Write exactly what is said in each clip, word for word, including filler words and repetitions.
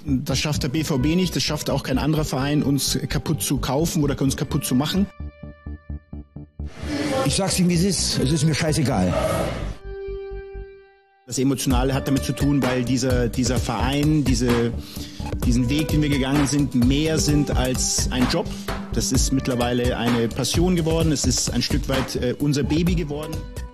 Das schafft der B V B nicht, das schafft auch kein anderer Verein, uns kaputt zu kaufen oder uns kaputt zu machen. Ich sag's Ihnen, wie es ist. Es ist mir scheißegal. Das Emotionale hat damit zu tun, weil dieser, dieser Verein, diese, diesen Weg, den wir gegangen sind, mehr sind als ein Job. Das ist mittlerweile eine Passion geworden, es ist ein Stück weit äh, unser Baby geworden.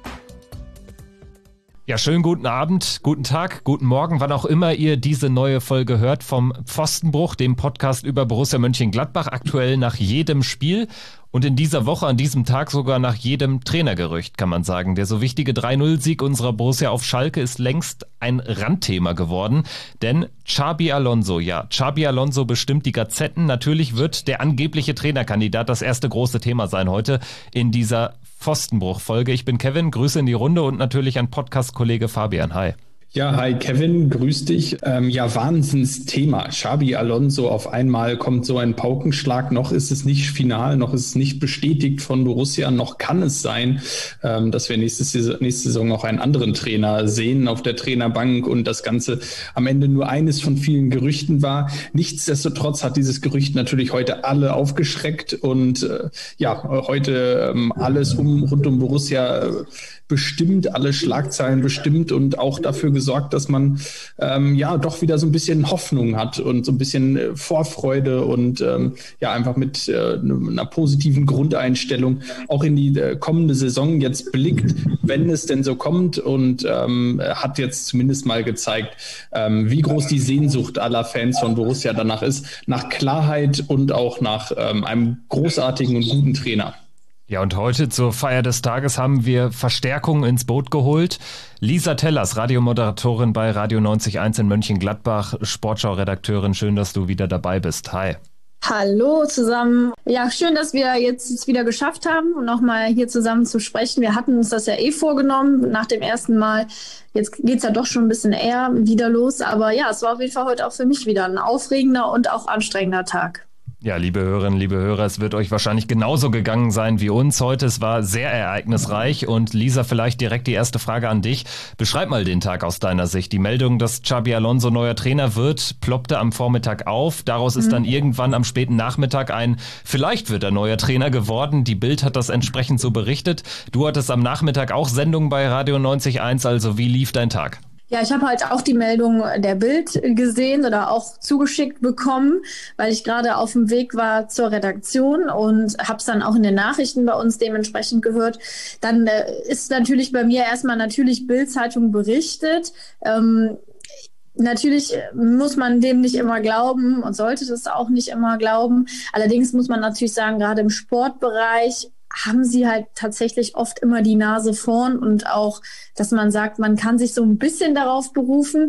Ja, schönen guten Abend, guten Tag, guten Morgen, wann auch immer ihr diese neue Folge hört vom Pfostenbruch, dem Podcast über Borussia Mönchengladbach, aktuell nach jedem Spiel und in dieser Woche, an diesem Tag sogar nach jedem Trainergerücht, kann man sagen. Der so wichtige drei null Sieg unserer Borussia auf Schalke ist längst ein Randthema geworden, denn Xabi Alonso, ja, Xabi Alonso bestimmt die Gazetten. Natürlich wird der angebliche Trainerkandidat das erste große Thema sein heute in dieser Pfostenbruch-Folge. Ich bin Kevin, Grüße in die Runde und natürlich an Podcast-Kollege Fabian. Hi. Ja, hi Kevin, grüß dich. Ähm, ja, Wahnsinnsthema. Xabi Alonso, auf einmal kommt so ein Paukenschlag. Noch ist es nicht final, noch ist es nicht bestätigt von Borussia, noch kann es sein, ähm, dass wir nächste Saison, nächste Saison auch einen anderen Trainer sehen auf der Trainerbank und das Ganze am Ende nur eines von vielen Gerüchten war. Nichtsdestotrotz hat dieses Gerücht natürlich heute alle aufgeschreckt und äh, ja, heute ähm, alles um rund um Borussia äh, bestimmt, alle Schlagzeilen bestimmt und auch dafür gesorgt, dass man ähm, ja doch wieder so ein bisschen Hoffnung hat und so ein bisschen äh, Vorfreude und ähm, ja einfach mit äh, einer positiven Grundeinstellung auch in die äh, kommende Saison jetzt blickt, wenn es denn so kommt und ähm, hat jetzt zumindest mal gezeigt, ähm, wie groß die Sehnsucht aller Fans von Borussia danach ist, nach Klarheit und auch nach ähm, einem großartigen und guten Trainer. Ja, und heute zur Feier des Tages haben wir Verstärkung ins Boot geholt. Lisa Tellers, Radiomoderatorin bei Radio neunzig Komma eins in Mönchengladbach, Sportschau-Redakteurin. Schön, dass du wieder dabei bist. Hi. Hallo zusammen. Ja, schön, dass wir jetzt es wieder geschafft haben, nochmal hier zusammen zu sprechen. Wir hatten uns das ja eh vorgenommen nach dem ersten Mal. Jetzt geht's ja doch schon ein bisschen eher wieder los. Aber ja, es war auf jeden Fall heute auch für mich wieder ein aufregender und auch anstrengender Tag. Ja, liebe Hörerinnen, liebe Hörer, es wird euch wahrscheinlich genauso gegangen sein wie uns heute. Es war sehr ereignisreich und Lisa, vielleicht direkt die erste Frage an dich. Beschreib mal den Tag aus deiner Sicht. Die Meldung, dass Xabi Alonso neuer Trainer wird, ploppte am Vormittag auf. Daraus ist mhm. dann irgendwann am späten Nachmittag ein, vielleicht wird er neuer Trainer geworden. Die Bild hat das entsprechend so berichtet. Du hattest am Nachmittag auch Sendung bei Radio neunzig Komma eins, also wie lief dein Tag? Ja, ich habe halt auch die Meldung der Bild gesehen oder auch zugeschickt bekommen, weil ich gerade auf dem Weg war zur Redaktion und habe es dann auch in den Nachrichten bei uns dementsprechend gehört. Dann äh, ist natürlich bei mir erstmal natürlich Bild-Zeitung berichtet. Ähm, Natürlich muss man dem nicht immer glauben und sollte das auch nicht immer glauben. Allerdings muss man natürlich sagen, gerade im Sportbereich haben sie halt tatsächlich oft immer die Nase vorn und auch, dass man sagt, man kann sich so ein bisschen darauf berufen.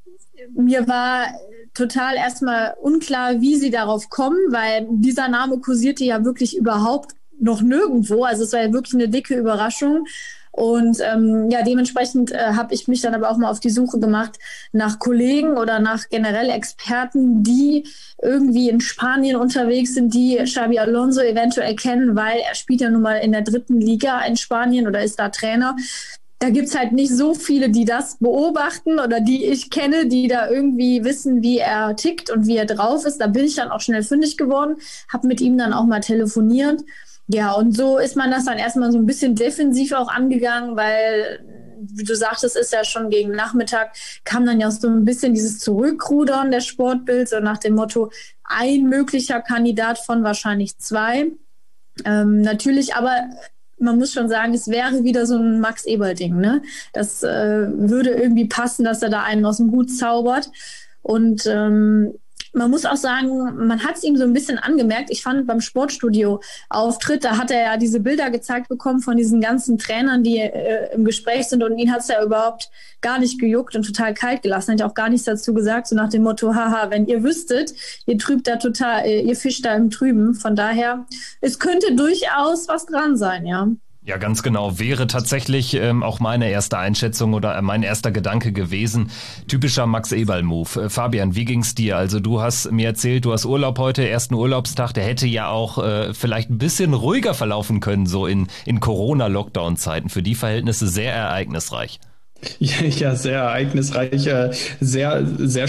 Mir war total erstmal unklar, wie sie darauf kommen, weil dieser Name kursierte ja wirklich überhaupt noch nirgendwo. Also es war ja wirklich eine dicke Überraschung. Und ähm, ja, dementsprechend äh, habe ich mich dann aber auch mal auf die Suche gemacht nach Kollegen oder nach generell Experten, die irgendwie in Spanien unterwegs sind, die Xabi Alonso eventuell kennen, weil er spielt ja nun mal in der dritten Liga in Spanien oder ist da Trainer. Da gibt's halt nicht so viele, die das beobachten oder die ich kenne, die da irgendwie wissen, wie er tickt und wie er drauf ist. Da bin ich dann auch schnell fündig geworden, habe mit ihm dann auch mal telefoniert. Ja, und so ist man das dann erstmal so ein bisschen defensiv auch angegangen, weil, wie du sagtest, ist ja schon gegen Nachmittag, kam dann ja so ein bisschen dieses Zurückrudern der Sportbild, so nach dem Motto, ein möglicher Kandidat von wahrscheinlich zwei. Ähm, natürlich, aber man muss schon sagen, es wäre wieder so ein Max-Eberl-Ding, ne? Das äh, würde irgendwie passen, dass er da einen aus dem Hut zaubert. Und ähm, man muss auch sagen, man hat es ihm so ein bisschen angemerkt. Ich fand beim Sportstudio-Auftritt, da hat er ja diese Bilder gezeigt bekommen von diesen ganzen Trainern, die äh, im Gespräch sind. Und ihn hat es ja überhaupt gar nicht gejuckt und total kalt gelassen. Hat ja auch gar nichts dazu gesagt, so nach dem Motto, haha, wenn ihr wüsstet, ihr trübt da total, ihr fischt da im Trüben. Von daher, es könnte durchaus was dran sein, ja. Ja, ganz genau. Wäre tatsächlich ähm, auch meine erste Einschätzung oder äh, mein erster Gedanke gewesen. Typischer Max-Eberl-Move. Äh, Fabian, wie ging's dir? Also du hast mir erzählt, du hast Urlaub heute, ersten Urlaubstag. Der hätte ja auch äh, vielleicht ein bisschen ruhiger verlaufen können, so in, in Corona-Lockdown-Zeiten. Für die Verhältnisse sehr ereignisreich. Ja, ja, sehr ereignisreich, sehr, sehr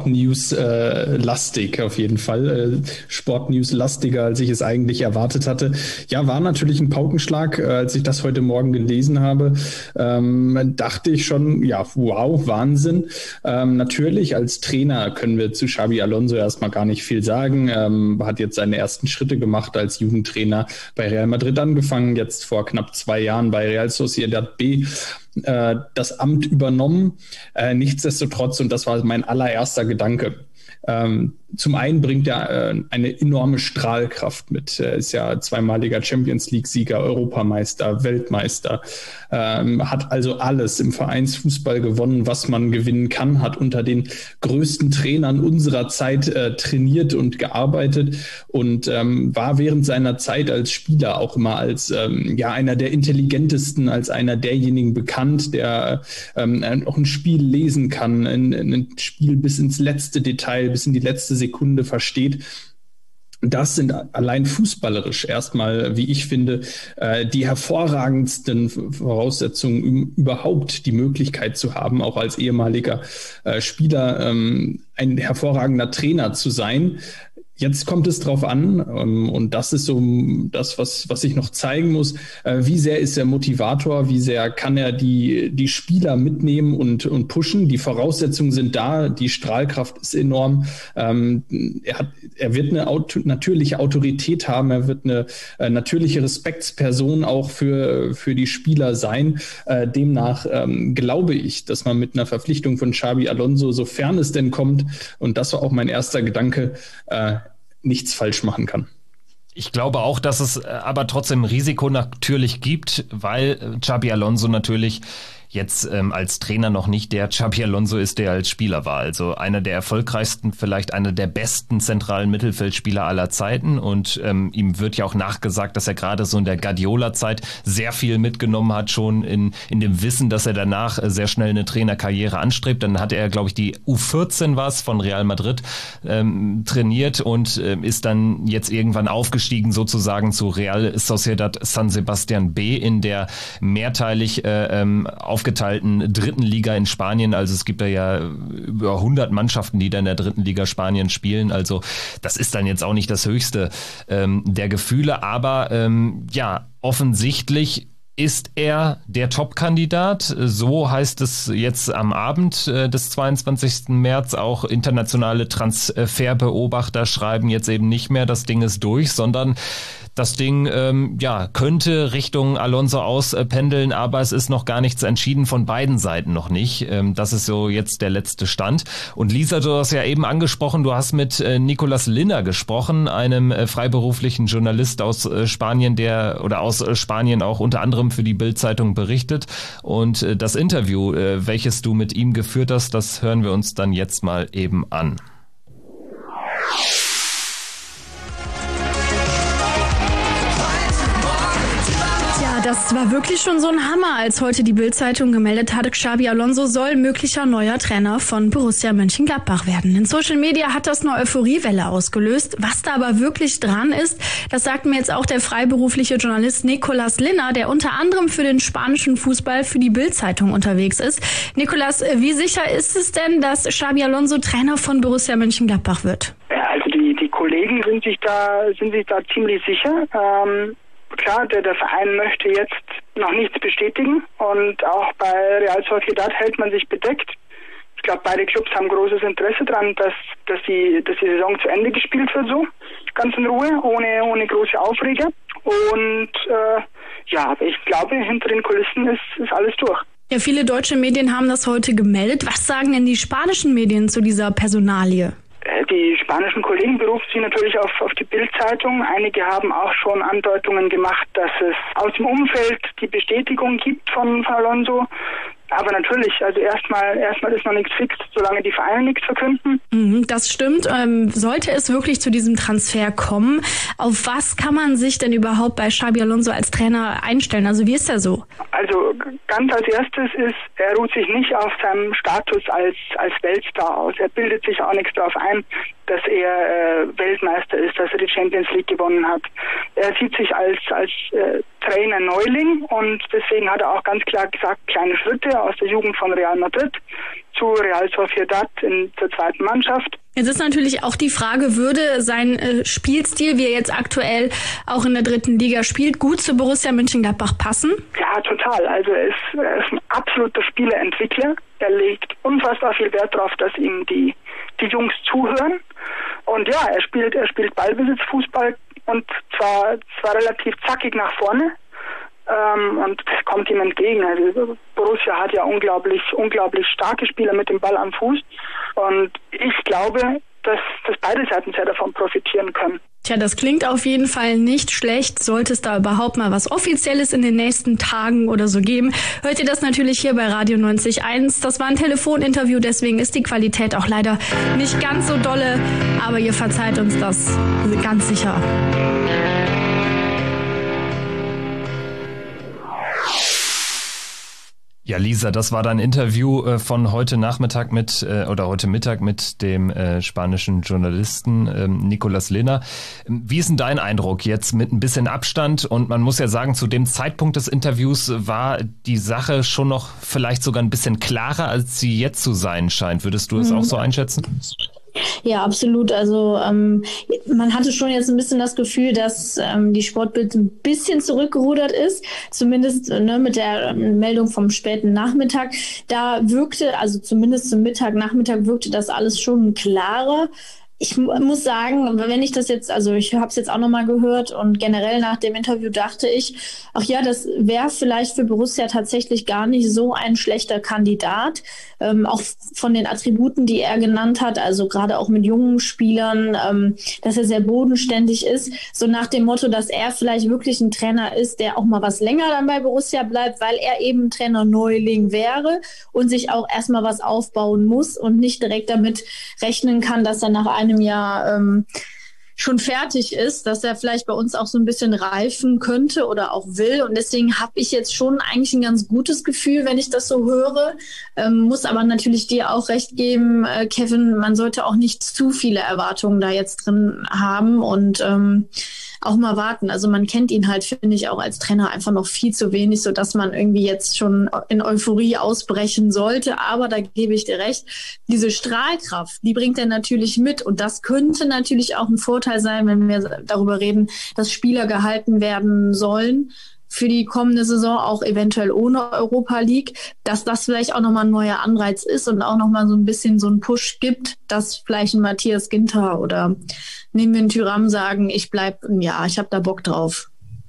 Sport-News-lastig auf jeden Fall. Sport-News-lastiger, als ich es eigentlich erwartet hatte. Ja, war natürlich ein Paukenschlag. Als ich das heute Morgen gelesen habe, ähm, dachte ich schon, ja, wow, Wahnsinn. Ähm, natürlich, als Trainer können wir zu Xabi Alonso erstmal gar nicht viel sagen. Ähm, hat jetzt seine ersten Schritte gemacht als Jugendtrainer bei Real Madrid angefangen, jetzt vor knapp zwei Jahren bei Real Sociedad B das Amt übernommen. Äh, nichtsdestotrotz, und das war mein allererster Gedanke, ähm, zum einen bringt er äh, eine enorme Strahlkraft mit. Er ist ja zweimaliger Champions-League-Sieger, Europameister, Weltmeister, ähm, hat also alles im Vereinsfußball gewonnen, was man gewinnen kann, hat unter den größten Trainern unserer Zeit äh, trainiert und gearbeitet und ähm, war während seiner Zeit als Spieler auch immer als ähm, ja einer der intelligentesten, als einer derjenigen bekannt, der ähm, auch ein Spiel lesen kann, ein, ein Spiel bis ins letzte Detail, bis in die letzte Sekunde versteht. Das sind allein fußballerisch erstmal, wie ich finde, die hervorragendsten Voraussetzungen, um überhaupt die Möglichkeit zu haben, auch als ehemaliger Spieler ein hervorragender Trainer zu sein. Jetzt kommt es drauf an, und das ist so das, was, was ich noch zeigen muss, wie sehr ist er Motivator, wie sehr kann er die, die Spieler mitnehmen und, und pushen. Die Voraussetzungen sind da, die Strahlkraft ist enorm. Ähm, er hat, er wird eine Auto, natürliche Autorität haben, er wird eine äh, natürliche Respektsperson auch für, für die Spieler sein. Äh, demnach ähm, glaube ich, dass man mit einer Verpflichtung von Xabi Alonso, sofern es denn kommt, und das war auch mein erster Gedanke, äh, nichts falsch machen kann. Ich glaube auch, dass es aber trotzdem ein Risiko natürlich gibt, weil Xabi Alonso natürlich jetzt ähm, als Trainer noch nicht der Xabi Alonso ist, der als Spieler war. Also einer der erfolgreichsten, vielleicht einer der besten zentralen Mittelfeldspieler aller Zeiten. Und ähm, ihm wird ja auch nachgesagt, dass er gerade so in der Guardiola-Zeit sehr viel mitgenommen hat, schon in in dem Wissen, dass er danach sehr schnell eine Trainerkarriere anstrebt. Dann hatte er, glaube ich, die U vierzehn was von Real Madrid ähm, trainiert und äh, ist dann jetzt irgendwann aufgestiegen sozusagen zu Real Sociedad San Sebastian B in der mehrteilig äh, ähm, auf aufgeteilten dritten Liga in Spanien. Also es gibt da ja über hundert Mannschaften, die da in der dritten Liga Spanien spielen. Also das ist dann jetzt auch nicht das höchste ähm, der Gefühle. Aber ähm, ja, offensichtlich ist er der Top-Kandidat. So heißt es jetzt am Abend äh, des zweiundzwanzigsten März. Auch internationale Transferbeobachter schreiben jetzt eben nicht mehr, das Ding ist durch, sondern das Ding ähm, ja könnte Richtung Alonso auspendeln, äh, aber es ist noch gar nichts entschieden, von beiden Seiten noch nicht. Ähm, das ist so jetzt der letzte Stand. Und Lisa, du hast ja eben angesprochen, du hast mit äh, Nicolas Linner gesprochen, einem äh, freiberuflichen Journalist aus äh, Spanien, der oder aus äh, Spanien auch unter anderem für die Bild-Zeitung berichtet. Und äh, das Interview, äh, welches du mit ihm geführt hast, das hören wir uns dann jetzt mal eben an. Das war wirklich schon so ein Hammer, als heute die Bild-Zeitung gemeldet hatte, Xabi Alonso soll möglicher neuer Trainer von Borussia Mönchengladbach werden. In Social Media hat das eine Euphoriewelle ausgelöst. Was da aber wirklich dran ist, das sagt mir jetzt auch der freiberufliche Journalist Nicolas Linner, der unter anderem für den spanischen Fußball für die Bild-Zeitung unterwegs ist. Nicolas, wie sicher ist es denn, dass Xabi Alonso Trainer von Borussia Mönchengladbach wird? Ja, also die, die Kollegen sind sich da, sind sich da ziemlich sicher. Ähm Klar, der, der Verein möchte jetzt noch nichts bestätigen und auch bei Real Sociedad hält man sich bedeckt. Ich glaube, beide Clubs haben großes Interesse daran, dass, dass, die, dass die Saison zu Ende gespielt wird, so ganz in Ruhe, ohne, ohne große Aufreger. Und äh, ja, aber ich glaube, hinter den Kulissen ist, ist alles durch. Ja, viele deutsche Medien haben das heute gemeldet. Was sagen denn die spanischen Medien zu dieser Personalie? Die spanischen Kollegen berufen sich natürlich auf, auf die Bild-Zeitung. Einige haben auch schon Andeutungen gemacht, dass es aus dem Umfeld die Bestätigung gibt von, von Alonso. Aber natürlich, also erstmal erstmal ist noch nichts fix, solange die Vereine nichts verkünden. Das stimmt. Ähm, sollte es wirklich zu diesem Transfer kommen, auf was kann man sich denn überhaupt bei Xabi Alonso als Trainer einstellen? Also wie ist er so? Also ganz als erstes ist, er ruht sich nicht auf seinem Status als als Weltstar aus. Er bildet sich auch nichts darauf ein, dass er äh, Weltmeister ist, dass er die Champions League gewonnen hat. Er sieht sich als als äh, Trainer Neuling und deswegen hat er auch ganz klar gesagt, kleine Schritte aus der Jugend von Real Madrid zu Real Sociedad in zur zweiten Mannschaft. Jetzt ist natürlich auch die Frage, würde sein äh, Spielstil, wie er jetzt aktuell auch in der dritten Liga spielt, gut zu Borussia Mönchengladbach passen? Ja, total. Also er ist, er ist ein absoluter Spieleentwickler. Er legt unfassbar viel Wert darauf, dass ihm die die Jungs zuhören. Und ja, er spielt er spielt Ballbesitzfußball und zwar zwar relativ zackig nach vorne. Ähm, und das kommt ihm entgegen. Also Borussia hat ja unglaublich, unglaublich starke Spieler mit dem Ball am Fuß. Und ich glaube, dass, dass beide Seiten sehr davon profitieren können. Tja, das klingt auf jeden Fall nicht schlecht. Sollte es da überhaupt mal was Offizielles in den nächsten Tagen oder so geben, hört ihr das natürlich hier bei Radio neunzig Komma eins. Das war ein Telefoninterview, deswegen ist die Qualität auch leider nicht ganz so dolle. Aber ihr verzeiht uns das ganz sicher. Ja, Lisa, das war dein Interview äh, von heute Nachmittag mit äh, oder heute Mittag mit dem äh, spanischen Journalisten ähm, Nicolas Lehner. Wie ist denn dein Eindruck jetzt mit ein bisschen Abstand? Und man muss ja sagen, zu dem Zeitpunkt des Interviews war die Sache schon noch vielleicht sogar ein bisschen klarer, als sie jetzt zu sein scheint. Würdest du es mhm. auch so einschätzen? Ja, absolut. Also ähm, man hatte schon jetzt ein bisschen das Gefühl, dass ähm, die Sportbild ein bisschen zurückgerudert ist, zumindest ne, mit der ähm, Meldung vom späten Nachmittag. Da wirkte, also zumindest zum Mittag, Nachmittag wirkte das alles schon klarer. Ich muss sagen, wenn ich das jetzt, also ich habe es jetzt auch nochmal gehört und generell nach dem Interview dachte ich, ach ja, das wäre vielleicht für Borussia tatsächlich gar nicht so ein schlechter Kandidat, ähm, auch von den Attributen, die er genannt hat, also gerade auch mit jungen Spielern, ähm, dass er sehr bodenständig ist, so nach dem Motto, dass er vielleicht wirklich ein Trainer ist, der auch mal was länger dann bei Borussia bleibt, weil er eben Trainer Neuling wäre und sich auch erstmal was aufbauen muss und nicht direkt damit rechnen kann, dass er nach einem Jahr ähm, schon fertig ist, dass er vielleicht bei uns auch so ein bisschen reifen könnte oder auch will. Und deswegen habe ich jetzt schon eigentlich ein ganz gutes Gefühl, wenn ich das so höre. Ähm, muss aber natürlich dir auch recht geben, äh, Kevin, man sollte auch nicht zu viele Erwartungen da jetzt drin haben und ähm, auch mal warten. Also man kennt ihn halt, finde ich, auch als Trainer einfach noch viel zu wenig, sodass man irgendwie jetzt schon in Euphorie ausbrechen sollte. Aber da gebe ich dir recht, diese Strahlkraft, die bringt er natürlich mit. Und das könnte natürlich auch ein Vorteil sein, wenn wir darüber reden, dass Spieler gehalten werden sollen für die kommende Saison, auch eventuell ohne Europa League, dass das vielleicht auch nochmal ein neuer Anreiz ist und auch nochmal so ein bisschen so einen Push gibt, dass vielleicht ein Matthias Ginter oder nehmen wir einen Thuram sagen, ich bleib ein Jahr, ich habe da Bock drauf.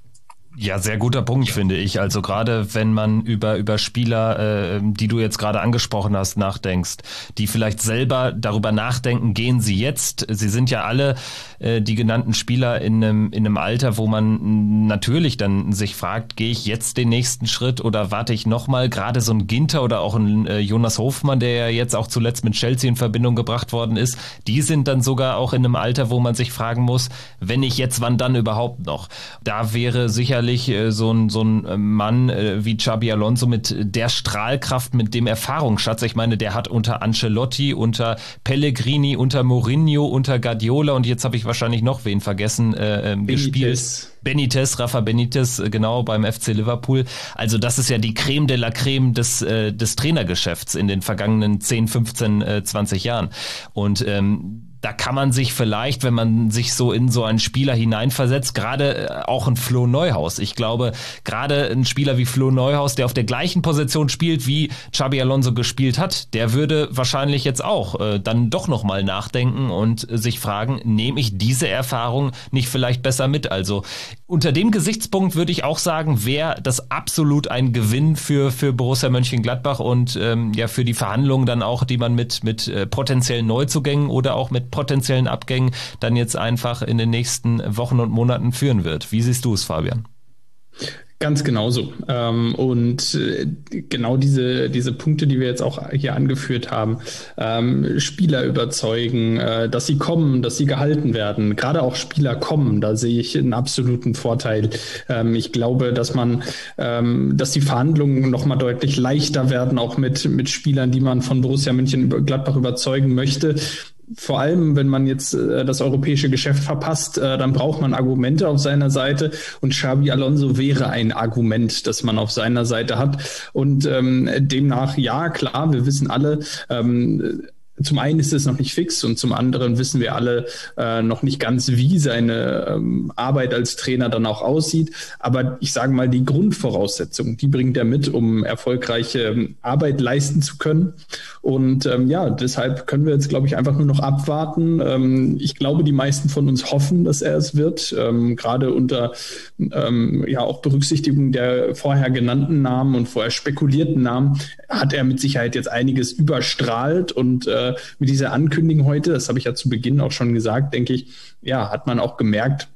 Ja, sehr guter Punkt, finde ich. Also gerade wenn man über über Spieler, äh, die du jetzt gerade angesprochen hast, nachdenkst, die vielleicht selber darüber nachdenken, gehen sie jetzt? Sie sind ja alle, äh, die genannten Spieler, in einem in einem Alter, wo man natürlich dann sich fragt, gehe ich jetzt den nächsten Schritt oder warte ich nochmal? Gerade so ein Ginter oder auch ein äh, Jonas Hofmann, der ja jetzt auch zuletzt mit Chelsea in Verbindung gebracht worden ist, die sind dann sogar auch in einem Alter, wo man sich fragen muss, wenn nicht jetzt, wann dann überhaupt noch? Da wäre sicherlich so ein, so ein Mann wie Xabi Alonso mit der Strahlkraft, mit dem Erfahrungsschatz. Ich meine, der hat unter Ancelotti, unter Pellegrini, unter Mourinho, unter Guardiola und jetzt habe ich wahrscheinlich noch wen vergessen, äh, gespielt. Benitez, Rafa Benitez, genau, beim F C Liverpool. Also das ist ja die Creme de la Creme des, äh, des Trainergeschäfts in den vergangenen zehn, fünfzehn, zwanzig Jahren. Und ähm, da kann man sich vielleicht, wenn man sich so in so einen Spieler hineinversetzt, gerade auch ein Flo Neuhaus. Ich glaube, gerade ein Spieler wie Flo Neuhaus, der auf der gleichen Position spielt, wie Xabi Alonso gespielt hat, der würde wahrscheinlich jetzt auch äh, dann doch nochmal nachdenken und äh, sich fragen, nehme ich diese Erfahrung nicht vielleicht besser mit? Also unter dem Gesichtspunkt würde ich auch sagen, wäre das absolut ein Gewinn für für Borussia Mönchengladbach und ähm, ja für die Verhandlungen dann auch, die man mit mit äh, potenziellen Neuzugängen oder auch mit potenziellen Abgängen dann jetzt einfach in den nächsten Wochen und Monaten führen wird. Wie siehst du es, Fabian? Ganz genauso. Ähm, und äh, genau diese diese Punkte, die wir jetzt auch hier angeführt haben, ähm, Spieler überzeugen, äh, dass sie kommen, dass sie gehalten werden. Gerade auch Spieler kommen, da sehe ich einen absoluten Vorteil. Ähm, ich glaube, dass man, ähm, dass die Verhandlungen nochmal deutlich leichter werden, auch mit mit Spielern, die man von Borussia Mönchengladbach überzeugen möchte. vor allem, wenn man jetzt äh, das europäische Geschäft verpasst, äh, dann braucht man Argumente auf seiner Seite und Xabi Alonso wäre ein Argument, das man auf seiner Seite hat. Und ähm, demnach, ja, klar, wir wissen alle, ähm, zum einen ist es noch nicht fix und zum anderen wissen wir alle äh, noch nicht ganz, wie seine ähm, Arbeit als Trainer dann auch aussieht. Aber ich sage mal, die Grundvoraussetzungen, die bringt er mit, um erfolgreiche ähm, Arbeit leisten zu können. Und ähm, ja, deshalb können wir jetzt, glaube ich, einfach nur noch abwarten. Ähm, ich glaube, die meisten von uns hoffen, dass er es wird, ähm, gerade unter ähm, ja auch Berücksichtigung der vorher genannten Namen und vorher spekulierten Namen hat er mit Sicherheit jetzt einiges überstrahlt und äh, mit dieser Ankündigung heute, das habe ich ja zu Beginn auch schon gesagt, denke ich, ja, hat man auch gemerkt,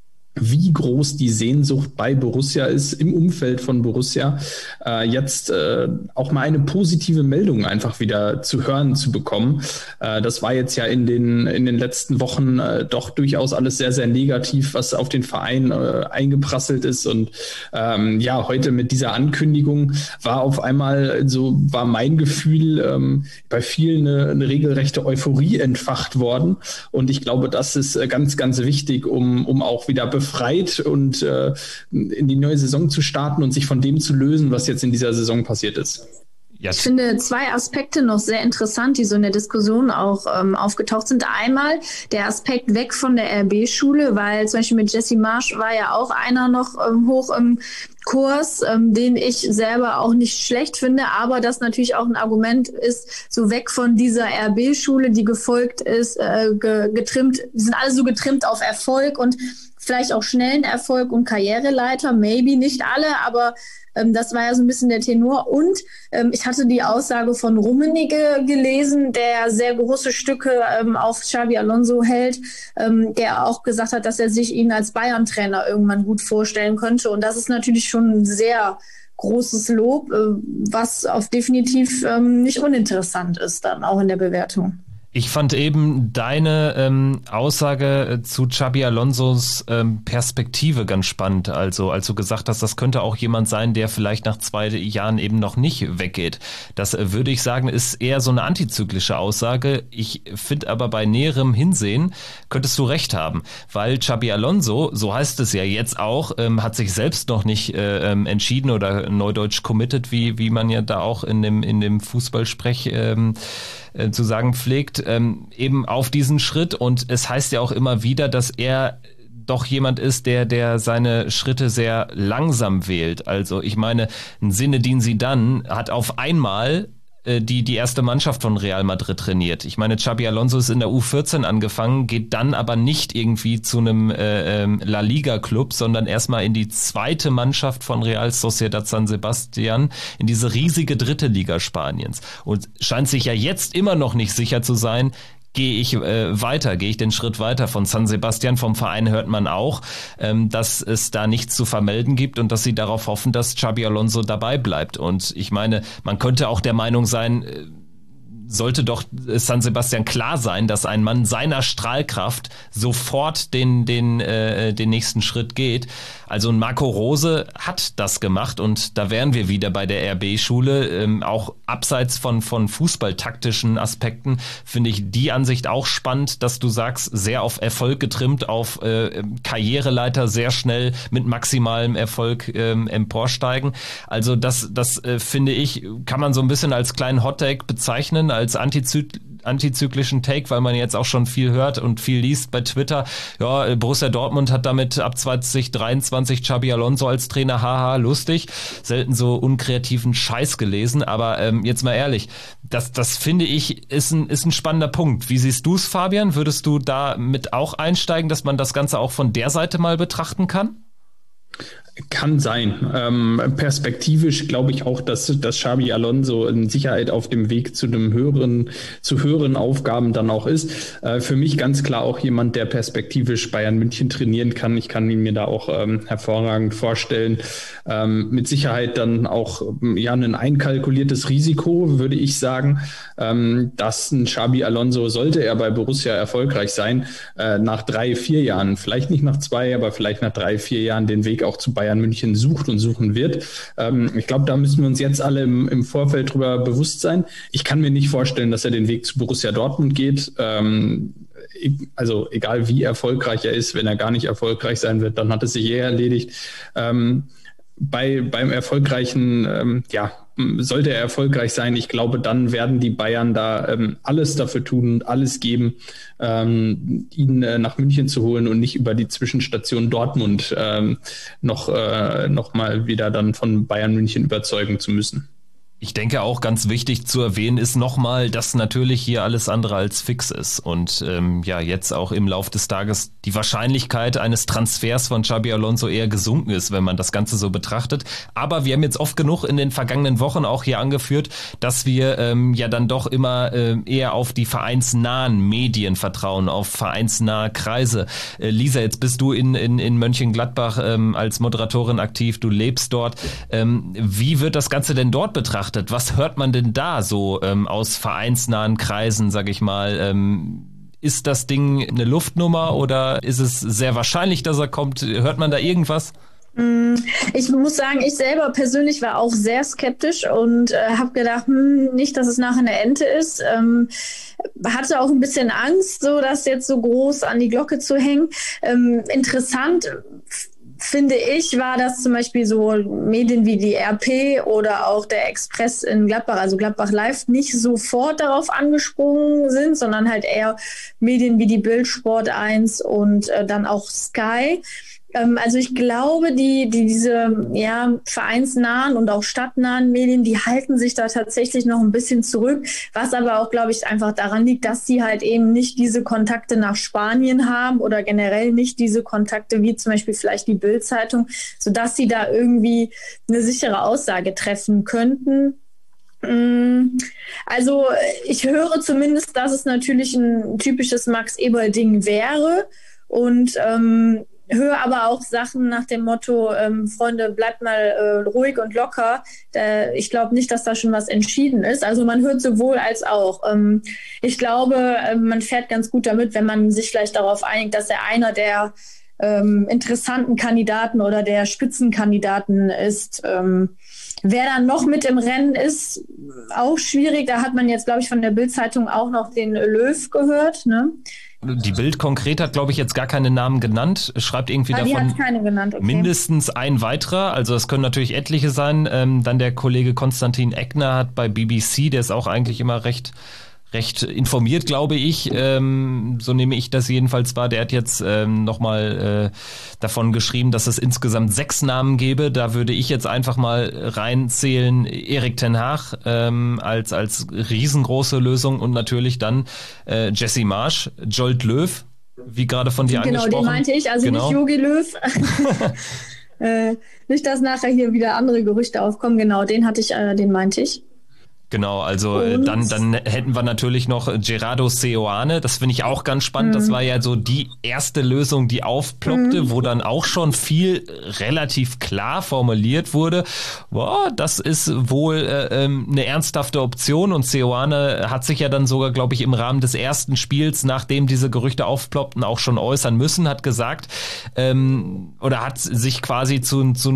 wie groß die Sehnsucht bei Borussia ist, im Umfeld von Borussia, äh, jetzt äh, auch mal eine positive Meldung einfach wieder zu hören zu bekommen. Äh, das war jetzt ja in den in den letzten Wochen äh, doch durchaus alles sehr, sehr negativ, was auf den Verein äh, eingeprasselt ist. Und ähm, ja, heute mit dieser Ankündigung war auf einmal, so war mein Gefühl, ähm, bei vielen eine, eine regelrechte Euphorie entfacht worden. Und ich glaube, das ist äh, ganz, ganz wichtig, um, um auch wieder befreit und äh, in die neue Saison zu starten und sich von dem zu lösen, was jetzt in dieser Saison passiert ist. Ich finde zwei Aspekte noch sehr interessant, die so in der Diskussion auch ähm, aufgetaucht sind. Einmal der Aspekt weg von der R B-Schule, weil zum Beispiel mit Jesse Marsch war ja auch einer noch ähm, hoch im Kurs, ähm, den ich selber auch nicht schlecht finde, aber das natürlich auch ein Argument ist, so weg von dieser R B-Schule, die gefolgt ist, äh, ge- getrimmt, die sind alle so getrimmt auf Erfolg und vielleicht auch schnellen Erfolg und Karriereleiter, maybe, nicht alle, aber ähm, das war ja so ein bisschen der Tenor. Und ähm, ich hatte die Aussage von Rummenigge gelesen, der sehr große Stücke ähm, auf Xabi Alonso hält, ähm, der auch gesagt hat, dass er sich ihn als Bayern-Trainer irgendwann gut vorstellen könnte. Und das ist natürlich schon ein sehr großes Lob, äh, was auf definitiv ähm, nicht uninteressant ist, dann auch in der Bewertung. Ich fand eben deine ähm, Aussage zu Xabi Alonsos ähm, Perspektive ganz spannend. Also als du gesagt hast, das könnte auch jemand sein, der vielleicht nach zwei Jahren eben noch nicht weggeht. Das äh, würde ich sagen, ist eher so eine antizyklische Aussage. Ich finde aber bei näherem Hinsehen könntest du recht haben, weil Xabi Alonso, so heißt es ja jetzt auch, ähm, hat sich selbst noch nicht äh, ähm, entschieden oder neudeutsch committed, wie wie man ja da auch in dem in dem Fußballsprech ähm, äh, zu sagen pflegt, ähm, eben auf diesen Schritt. Und es heißt ja auch immer wieder, dass er doch jemand ist, der der seine Schritte sehr langsam wählt. Also ich meine, ein Zinedine Zidane hat auf einmal die die erste Mannschaft von Real Madrid trainiert. Ich meine, Xabi Alonso ist in der U vierzehn angefangen, geht dann aber nicht irgendwie zu einem äh, ähm, La Liga Club, sondern erstmal in die zweite Mannschaft von Real Sociedad San Sebastian, in diese riesige dritte Liga Spaniens. Und scheint sich ja jetzt immer noch nicht sicher zu sein, gehe ich äh, weiter, gehe ich den Schritt weiter. Von San Sebastian, vom Verein hört man auch, ähm, dass es da nichts zu vermelden gibt und dass sie darauf hoffen, dass Xabi Alonso dabei bleibt. Und ich meine, man könnte auch der Meinung sein, äh, sollte doch San Sebastian klar sein, dass ein Mann seiner Strahlkraft sofort den den äh, den nächsten Schritt geht. Also ein Marco Rose hat das gemacht und da wären wir wieder bei der R B-Schule. Ähm, auch abseits von von fußballtaktischen Aspekten finde ich die Ansicht auch spannend, dass du sagst, sehr auf Erfolg getrimmt, auf äh, Karriereleiter sehr schnell mit maximalem Erfolg ähm, emporsteigen. Also das das äh, finde ich, kann man so ein bisschen als kleinen Hottake bezeichnen, als Antizy- antizyklischen Take, weil man jetzt auch schon viel hört und viel liest bei Twitter. Ja, Borussia Dortmund hat damit ab zwanzig dreiundzwanzig Xabi Alonso als Trainer, haha, lustig. Selten so unkreativen Scheiß gelesen, aber ähm, jetzt mal ehrlich, das, das finde ich, ist ein, ist ein spannender Punkt. Wie siehst du es, Fabian? Würdest du da mit auch einsteigen, dass man das Ganze auch von der Seite mal betrachten kann? Kann sein. Ähm, perspektivisch glaube ich auch, dass, dass Xabi Alonso in Sicherheit auf dem Weg zu einem höheren, zu höheren Aufgaben dann auch ist. Äh, für mich ganz klar auch jemand, der perspektivisch Bayern München trainieren kann. Ich kann ihn mir da auch ähm, hervorragend vorstellen. Ähm, mit Sicherheit dann auch ja ein einkalkuliertes Risiko, würde ich sagen, ähm, dass ein Xabi Alonso, sollte er bei Borussia erfolgreich sein, äh, nach drei, vier Jahren, vielleicht nicht nach zwei, aber vielleicht nach drei, vier Jahren den Weg Weg auch zu Bayern München sucht und suchen wird. Ähm, ich glaube, da müssen wir uns jetzt alle im, im Vorfeld drüber bewusst sein. Ich kann mir nicht vorstellen, dass er den Weg zu Borussia Dortmund geht. Ähm, also egal wie erfolgreich er ist, wenn er gar nicht erfolgreich sein wird, dann hat es sich eh erledigt. Ähm, bei, beim erfolgreichen, ähm, ja, sollte er erfolgreich sein, ich glaube, dann werden die Bayern da ähm, alles dafür tun und alles geben, ähm, ihn äh, nach München zu holen und nicht über die Zwischenstation Dortmund ähm, noch, äh, noch mal wieder dann von Bayern München überzeugen zu müssen. Ich denke auch ganz wichtig zu erwähnen ist nochmal, dass natürlich hier alles andere als fix ist und ähm, ja jetzt auch im Lauf des Tages die Wahrscheinlichkeit eines Transfers von Xabi Alonso eher gesunken ist, wenn man das Ganze so betrachtet. Aber wir haben jetzt oft genug in den vergangenen Wochen auch hier angeführt, dass wir ähm, ja dann doch immer äh, eher auf die vereinsnahen Medien vertrauen, auf vereinsnahe Kreise. Äh, Lisa, jetzt bist du in, in, in Mönchengladbach ähm, als Moderatorin aktiv, du lebst dort. Ähm, wie wird das Ganze denn dort betrachtet? Was hört man denn da so ähm, aus vereinsnahen Kreisen, sag ich mal? Ähm, ist das Ding eine Luftnummer oder ist es sehr wahrscheinlich, dass er kommt? Hört man da irgendwas? Ich muss sagen, ich selber persönlich war auch sehr skeptisch und äh, habe gedacht, hm, nicht, dass es nachher eine Ente ist. Ähm, hatte auch ein bisschen Angst, so das jetzt so groß an die Glocke zu hängen. Ähm, interessant finde ich, war das zum Beispiel so Medien wie die R P oder auch der Express in Gladbach, also Gladbach Live, nicht sofort darauf angesprungen sind, sondern halt eher Medien wie die Bild, Sport eins und äh, dann auch Sky. Ähm, also ich glaube, die, die diese ja, vereinsnahen und auch stadtnahen Medien, die halten sich da tatsächlich noch ein bisschen zurück, was aber auch, glaube ich, einfach daran liegt, dass sie halt eben nicht diese Kontakte nach Spanien haben oder generell nicht diese Kontakte wie zum Beispiel vielleicht die Bild-Zeitung, sodass sie da irgendwie eine sichere Aussage treffen könnten. Also ich höre zumindest, dass es natürlich ein typisches Max-Eberl-Ding wäre und ähm, höre aber auch Sachen nach dem Motto, ähm, Freunde, bleibt mal äh, ruhig und locker. Da, ich glaube nicht, dass da schon was entschieden ist. Also man hört sowohl als auch. Ähm, ich glaube, äh, man fährt ganz gut damit, wenn man sich vielleicht darauf einigt, dass er einer der ähm, interessanten Kandidaten oder der Spitzenkandidaten ist. Ähm, wer dann noch mit im Rennen ist, auch schwierig. Da hat man jetzt, glaube ich, von der Bild-Zeitung auch noch den Löw gehört, ne? Die Bild konkret hat, glaube ich, jetzt gar keine Namen genannt, schreibt irgendwie ah, davon die hat keine genannt, okay. Mindestens ein weiterer, also es können natürlich etliche sein. Ähm, dann der Kollege Konstantin Eckner hat bei B B C, der ist auch eigentlich immer recht recht informiert, glaube ich, ähm, so nehme ich das jedenfalls wahr. Der hat jetzt ähm, nochmal äh, davon geschrieben, dass es insgesamt sechs Namen gäbe. Da würde ich jetzt einfach mal reinzählen, Erik ten Hag ähm, als als riesengroße Lösung und natürlich dann äh, Jesse Marsch, Jolt Löw, wie gerade von dir genau, angesprochen. Genau, den meinte ich, also genau. Nicht Jogi Löw. äh, nicht, dass nachher hier wieder andere Gerüchte aufkommen. Genau, den hatte ich, äh, den meinte ich. Genau, also und? dann dann hätten wir natürlich noch Gerardo Seoane, das finde ich auch ganz spannend, mhm. Das war ja so die erste Lösung, die aufploppte, mhm. wo dann auch schon viel relativ klar formuliert wurde, boah, das ist wohl äh, eine ernsthafte Option und Seoane hat sich ja dann sogar, glaube ich, im Rahmen des ersten Spiels, nachdem diese Gerüchte aufploppten, auch schon äußern müssen, hat gesagt, ähm, oder hat sich quasi zu, zu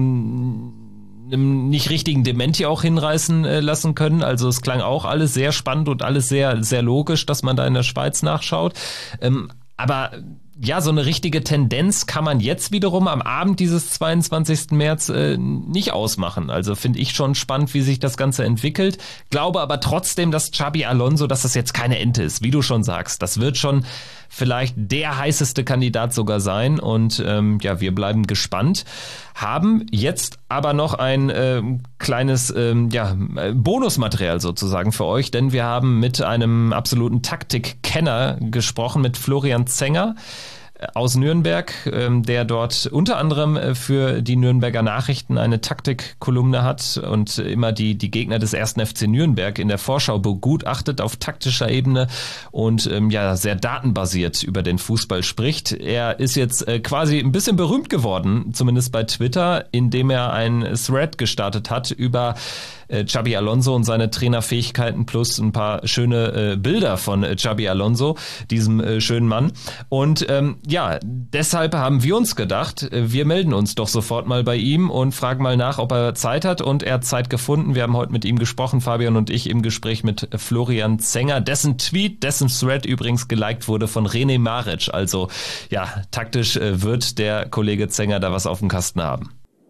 einem nicht richtigen Dementi auch hinreißen äh, lassen können. Also es klang auch alles sehr spannend und alles sehr, sehr logisch, dass man da in der Schweiz nachschaut. Ähm, aber ja, so eine richtige Tendenz kann man jetzt wiederum am Abend dieses zweiundzwanzigsten März äh, nicht ausmachen. Also finde ich schon spannend, wie sich das Ganze entwickelt. Glaube aber trotzdem, dass Xabi Alonso, dass das jetzt keine Ente ist, wie du schon sagst. Das wird schon vielleicht der heißeste Kandidat sogar sein. Und ähm, ja, wir bleiben gespannt. Haben jetzt aber noch ein äh, kleines ähm, ja, Bonusmaterial sozusagen für euch, denn wir haben mit einem absoluten Taktikkenner gesprochen, mit Florian Zenger aus Nürnberg, der dort unter anderem für die Nürnberger Nachrichten eine Taktikkolumne hat und immer die, die Gegner des ersten F C Nürnberg in der Vorschau begutachtet auf taktischer Ebene und ja sehr datenbasiert über den Fußball spricht. Er ist jetzt quasi ein bisschen berühmt geworden, zumindest bei Twitter, indem er ein Thread gestartet hat über äh, Xabi Alonso und seine Trainerfähigkeiten plus ein paar schöne äh, Bilder von äh, Xabi Alonso, diesem äh, schönen Mann. Und ähm, ja, deshalb haben wir uns gedacht, äh, wir melden uns doch sofort mal bei ihm und fragen mal nach, ob er Zeit hat. Und er hat Zeit gefunden. Wir haben heute mit ihm gesprochen, Fabian und ich, im Gespräch mit Florian Zenger, dessen Tweet, dessen Thread übrigens geliked wurde von René Maric. Also ja, taktisch äh, wird der Kollege Zenger da was auf dem Kasten haben.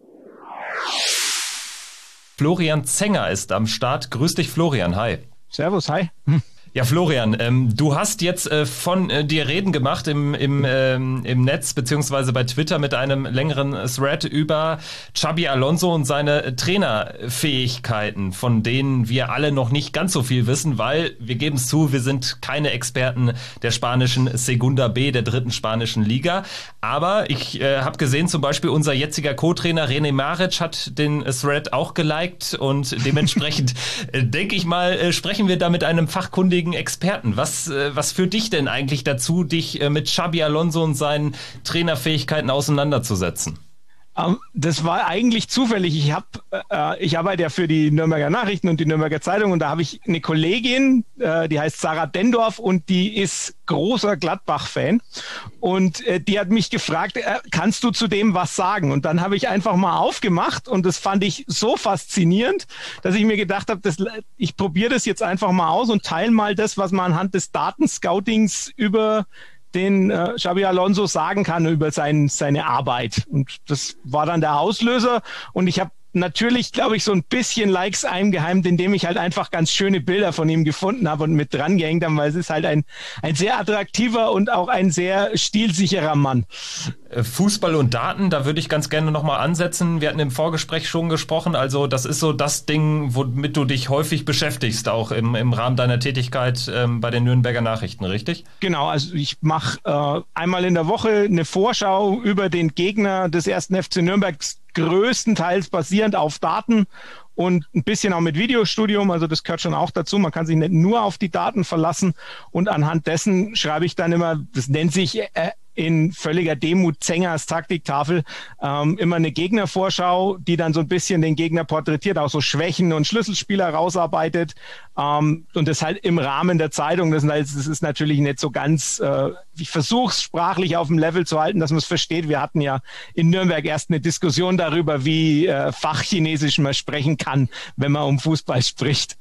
Florian Zenger ist am Start. Grüß dich, Florian. Hi. Servus, hi. Hm. Ja, Florian, ähm, du hast jetzt äh, von äh, dir Reden gemacht im, im, ähm, im Netz beziehungsweise bei Twitter mit einem längeren Thread über Xabi Alonso und seine Trainerfähigkeiten, von denen wir alle noch nicht ganz so viel wissen, weil, wir geben es zu, wir sind keine Experten der spanischen Segunda B, der dritten spanischen Liga. Aber ich äh, habe gesehen, zum Beispiel unser jetziger Co-Trainer René Maric hat den Thread auch geliked und dementsprechend äh, denke ich mal, äh, sprechen wir da mit einem fachkundigen Experten. Was, äh, was führt dich denn eigentlich dazu, dich äh, mit Xabi Alonso und seinen Trainerfähigkeiten auseinanderzusetzen? Um, das war eigentlich zufällig. Ich habe, äh, ich arbeite ja für die Nürnberger Nachrichten und die Nürnberger Zeitung und da habe ich eine Kollegin, äh, die heißt Sarah Dendorf und die ist großer Gladbach-Fan und äh, die hat mich gefragt, äh, kannst du zu dem was sagen? Und dann habe ich einfach mal aufgemacht und das fand ich so faszinierend, dass ich mir gedacht habe, das, ich probiere das jetzt einfach mal aus und teile mal das, was man anhand des Datenscoutings über den äh, Xabi Alonso sagen kann über sein, seine Arbeit. Und das war dann der Auslöser. Und ich habe natürlich, glaube ich, so ein bisschen Likes eingeheimt, indem ich halt einfach ganz schöne Bilder von ihm gefunden habe und mit dran gehängt habe, weil es ist halt ein, ein sehr attraktiver und auch ein sehr stilsicherer Mann. Fußball und Daten, da würde ich ganz gerne nochmal ansetzen. Wir hatten im Vorgespräch schon gesprochen, also das ist so das Ding, womit du dich häufig beschäftigst, auch im, im Rahmen deiner Tätigkeit ähm, bei den Nürnberger Nachrichten, richtig? Genau, also ich mache äh, einmal in der Woche eine Vorschau über den Gegner des ersten F C Nürnberg, größtenteils basierend auf Daten und ein bisschen auch mit Videostudium, also das gehört schon auch dazu. Man kann sich nicht nur auf die Daten verlassen und anhand dessen schreibe ich dann immer, das nennt sich äh, in völliger Demut Zengers Taktiktafel, ähm, immer eine Gegnervorschau, die dann so ein bisschen den Gegner porträtiert, auch so Schwächen und Schlüsselspieler rausarbeitet ähm, und das halt im Rahmen der Zeitung. Das, das ist natürlich nicht so ganz, äh, ich versuche es sprachlich auf dem Level zu halten, dass man es versteht. Wir hatten ja in Nürnberg erst eine Diskussion darüber, wie äh, Fachchinesisch man sprechen kann, wenn man um Fußball spricht.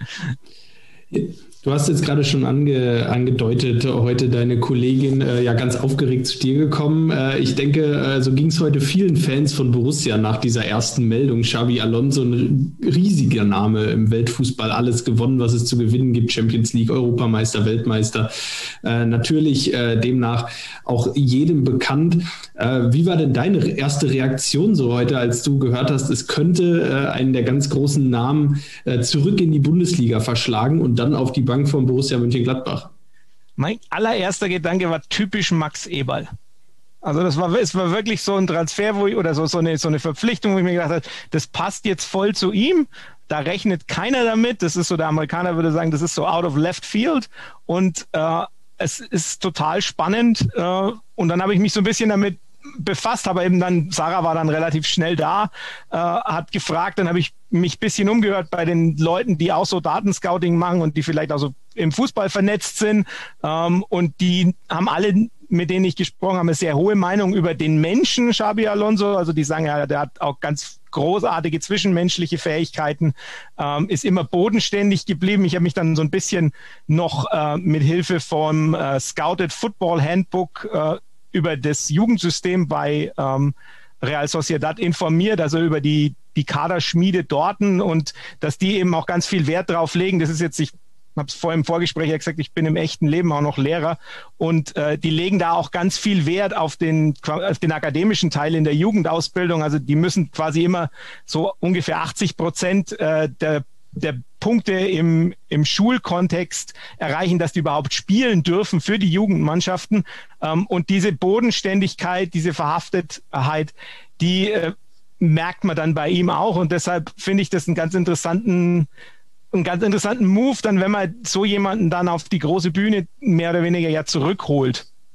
Du hast jetzt gerade schon ange, angedeutet, heute deine Kollegin äh, ja ganz aufgeregt zu dir gekommen. Äh, ich denke, äh, so ging es heute vielen Fans von Borussia nach dieser ersten Meldung. Xabi Alonso, ein riesiger Name im Weltfußball, alles gewonnen, was es zu gewinnen gibt, Champions League, Europameister, Weltmeister. Äh, natürlich äh, demnach auch jedem bekannt. Äh, wie war denn deine erste Reaktion so heute, als du gehört hast, es könnte äh, einen der ganz großen Namen äh, zurück in die Bundesliga verschlagen und dann auf die Bank von Borussia Mönchengladbach? Mein allererster Gedanke war typisch Max Eberl. Also das war, es war wirklich so ein Transfer, wo ich, oder so, so eine, so eine Verpflichtung, wo ich mir gedacht habe, das passt jetzt voll zu ihm. Da rechnet keiner damit. Das ist so, der Amerikaner würde sagen, das ist so out of left field. Und äh, es ist total spannend. Äh, und dann habe ich mich so ein bisschen damit befasst, aber eben dann, Sarah war dann relativ schnell da, äh, hat gefragt, dann habe ich mich ein bisschen umgehört bei den Leuten, die auch so Datenscouting machen und die vielleicht auch so im Fußball vernetzt sind ähm, und die haben alle, mit denen ich gesprochen habe, eine sehr hohe Meinung über den Menschen Xabi Alonso, also die sagen ja, der hat auch ganz großartige zwischenmenschliche Fähigkeiten, ähm, ist immer bodenständig geblieben. Ich habe mich dann so ein bisschen noch äh, mit Hilfe vom äh, Scouted Football Handbook äh, über das Jugendsystem bei ähm, Real Sociedad informiert, also über die, die Kaderschmiede dorten und dass die eben auch ganz viel Wert drauf legen. Das ist jetzt, ich habe es vorhin im Vorgespräch ja gesagt, ich bin im echten Leben auch noch Lehrer und äh, die legen da auch ganz viel Wert auf den, auf den akademischen Teil in der Jugendausbildung. Also die müssen quasi immer so ungefähr achtzig Prozent äh, der der Punkte im, im Schulkontext erreichen, dass die überhaupt spielen dürfen für die Jugendmannschaften. Ähm, und diese Bodenständigkeit, diese Verhaftetheit, die äh, merkt man dann bei ihm auch. Und deshalb finde ich das einen ganz interessanten, einen ganz interessanten Move, dann wenn man so jemanden dann auf die große Bühne mehr oder weniger ja zurückholt.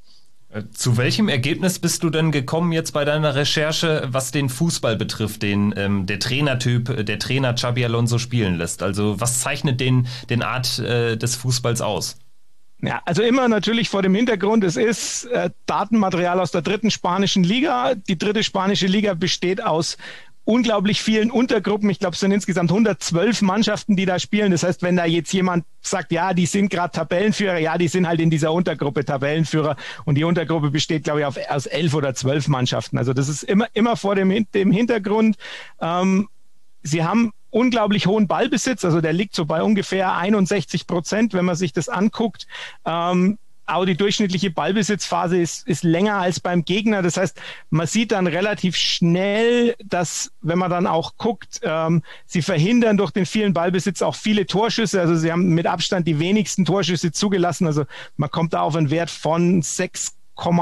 Zu welchem Ergebnis bist du denn gekommen jetzt bei deiner Recherche, was den Fußball betrifft, den ähm, der Trainertyp, der Trainer Xabi Alonso spielen lässt? Also was zeichnet den, den Art äh, des Fußballs aus? Ja, also immer natürlich vor dem Hintergrund, es ist äh, Datenmaterial aus der dritten spanischen Liga. Die dritte spanische Liga besteht aus unglaublich vielen Untergruppen. Ich glaube, es sind insgesamt hundertzwölf Mannschaften, die da spielen. Das heißt, wenn da jetzt jemand sagt, ja, die sind gerade Tabellenführer, ja, die sind halt in dieser Untergruppe Tabellenführer. Und die Untergruppe besteht, glaube ich, auf, aus elf oder zwölf Mannschaften. Also das ist immer, immer vor dem, dem Hintergrund. Ähm, sie haben unglaublich hohen Ballbesitz. Also der liegt so bei ungefähr einundsechzig Prozent, wenn man sich das anguckt. Ähm, Auch die durchschnittliche Ballbesitzphase ist, ist länger als beim Gegner. Das heißt, man sieht dann relativ schnell, dass, wenn man dann auch guckt, ähm, sie verhindern durch den vielen Ballbesitz auch viele Torschüsse. Also sie haben mit Abstand die wenigsten Torschüsse zugelassen. Also man kommt da auf einen Wert von sechs,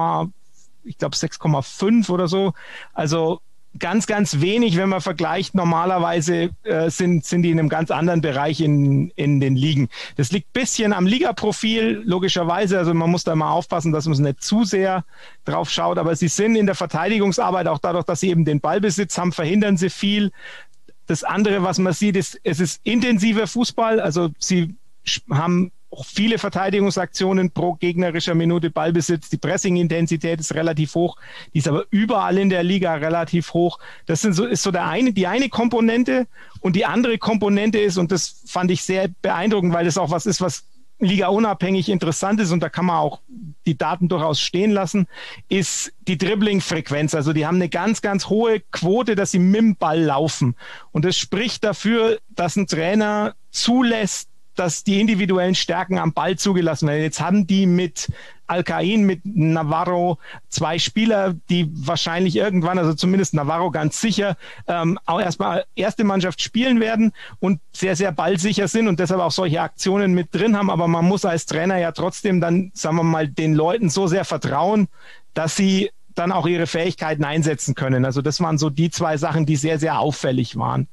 ich glaube sechs Komma fünf oder so. Also ganz, ganz wenig, wenn man vergleicht. Normalerweise äh, sind, sind die in einem ganz anderen Bereich in, in den Ligen. Das liegt ein bisschen am Ligaprofil, logischerweise. Also man muss da mal aufpassen, dass man es nicht zu sehr drauf schaut. Aber sie sind in der Verteidigungsarbeit, auch dadurch, dass sie eben den Ballbesitz haben, verhindern sie viel. Das andere, was man sieht, ist, es ist intensiver Fußball. Also sie haben auch viele Verteidigungsaktionen pro gegnerischer Minute Ballbesitz. Die Pressing-Intensität ist relativ hoch. Die ist aber überall in der Liga relativ hoch. Das sind so, ist so der eine, die eine Komponente. Und die andere Komponente ist, und das fand ich sehr beeindruckend, weil das auch was ist, was ligaunabhängig interessant ist, und da kann man auch die Daten durchaus stehen lassen, ist die Dribbling-Frequenz. Also die haben eine ganz, ganz hohe Quote, dass sie mit dem Ball laufen. Und das spricht dafür, dass ein Trainer zulässt, dass die individuellen Stärken am Ball zugelassen werden. Jetzt haben die mit Alcaín, mit Navarro zwei Spieler, die wahrscheinlich irgendwann, also zumindest Navarro ganz sicher, ähm, auch erstmal erste Mannschaft spielen werden und sehr, sehr ballsicher sind und deshalb auch solche Aktionen mit drin haben. Aber man muss als Trainer ja trotzdem dann, sagen wir mal, den Leuten so sehr vertrauen, dass sie dann auch ihre Fähigkeiten einsetzen können. Also das waren so die zwei Sachen, die sehr, sehr auffällig waren.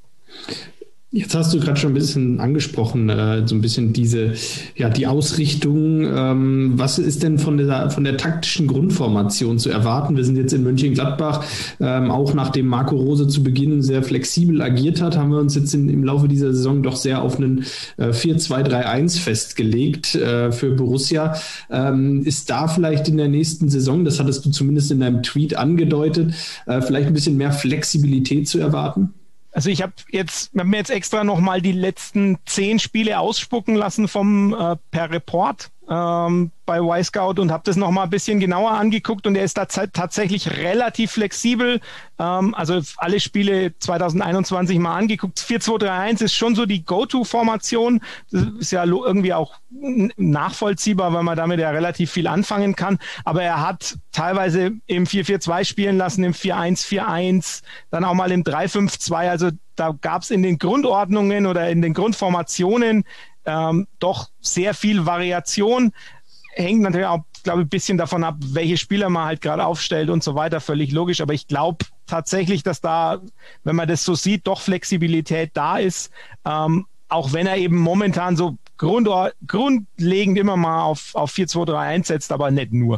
Jetzt hast du gerade schon ein bisschen angesprochen, äh, so ein bisschen diese, ja, die Ausrichtung. Ähm, was ist denn von der, von der taktischen Grundformation zu erwarten? Wir sind jetzt in Mönchengladbach, ähm, auch nachdem Marco Rose zu Beginn sehr flexibel agiert hat, haben wir uns jetzt in, im Laufe dieser Saison doch sehr auf einen äh, vier zwei drei eins festgelegt äh, für Borussia. Ähm, ist da vielleicht in der nächsten Saison, das hattest du zumindest in deinem Tweet angedeutet, äh, vielleicht ein bisschen mehr Flexibilität zu erwarten? Also ich habe jetzt, hab mir jetzt extra nochmal die letzten zehn Spiele ausspucken lassen vom äh, per Report ähm, bei Y-Scout und habe das nochmal ein bisschen genauer angeguckt, und er ist da z- tatsächlich relativ flexibel. Ähm, also alle Spiele zwanzig einundzwanzig mal angeguckt. vier zwei drei eins ist schon so die Go-To-Formation. Das ist ja irgendwie auch nachvollziehbar, weil man damit ja relativ viel anfangen kann. Aber er hat teilweise im vier vier zwei spielen lassen, im vier eins vier eins, dann auch mal im drei fünf zwei. Also da gab es in den Grundordnungen oder in den Grundformationen ähm, doch sehr viel Variation. Hängt natürlich auch, glaube ich, ein bisschen davon ab, welche Spieler man halt gerade aufstellt und so weiter, völlig logisch. Aber ich glaube tatsächlich, dass da, wenn man das so sieht, doch Flexibilität da ist. Ähm, auch wenn er eben momentan so grund- grundlegend immer mal auf, auf vier zwei drei eins setzt, aber nicht nur.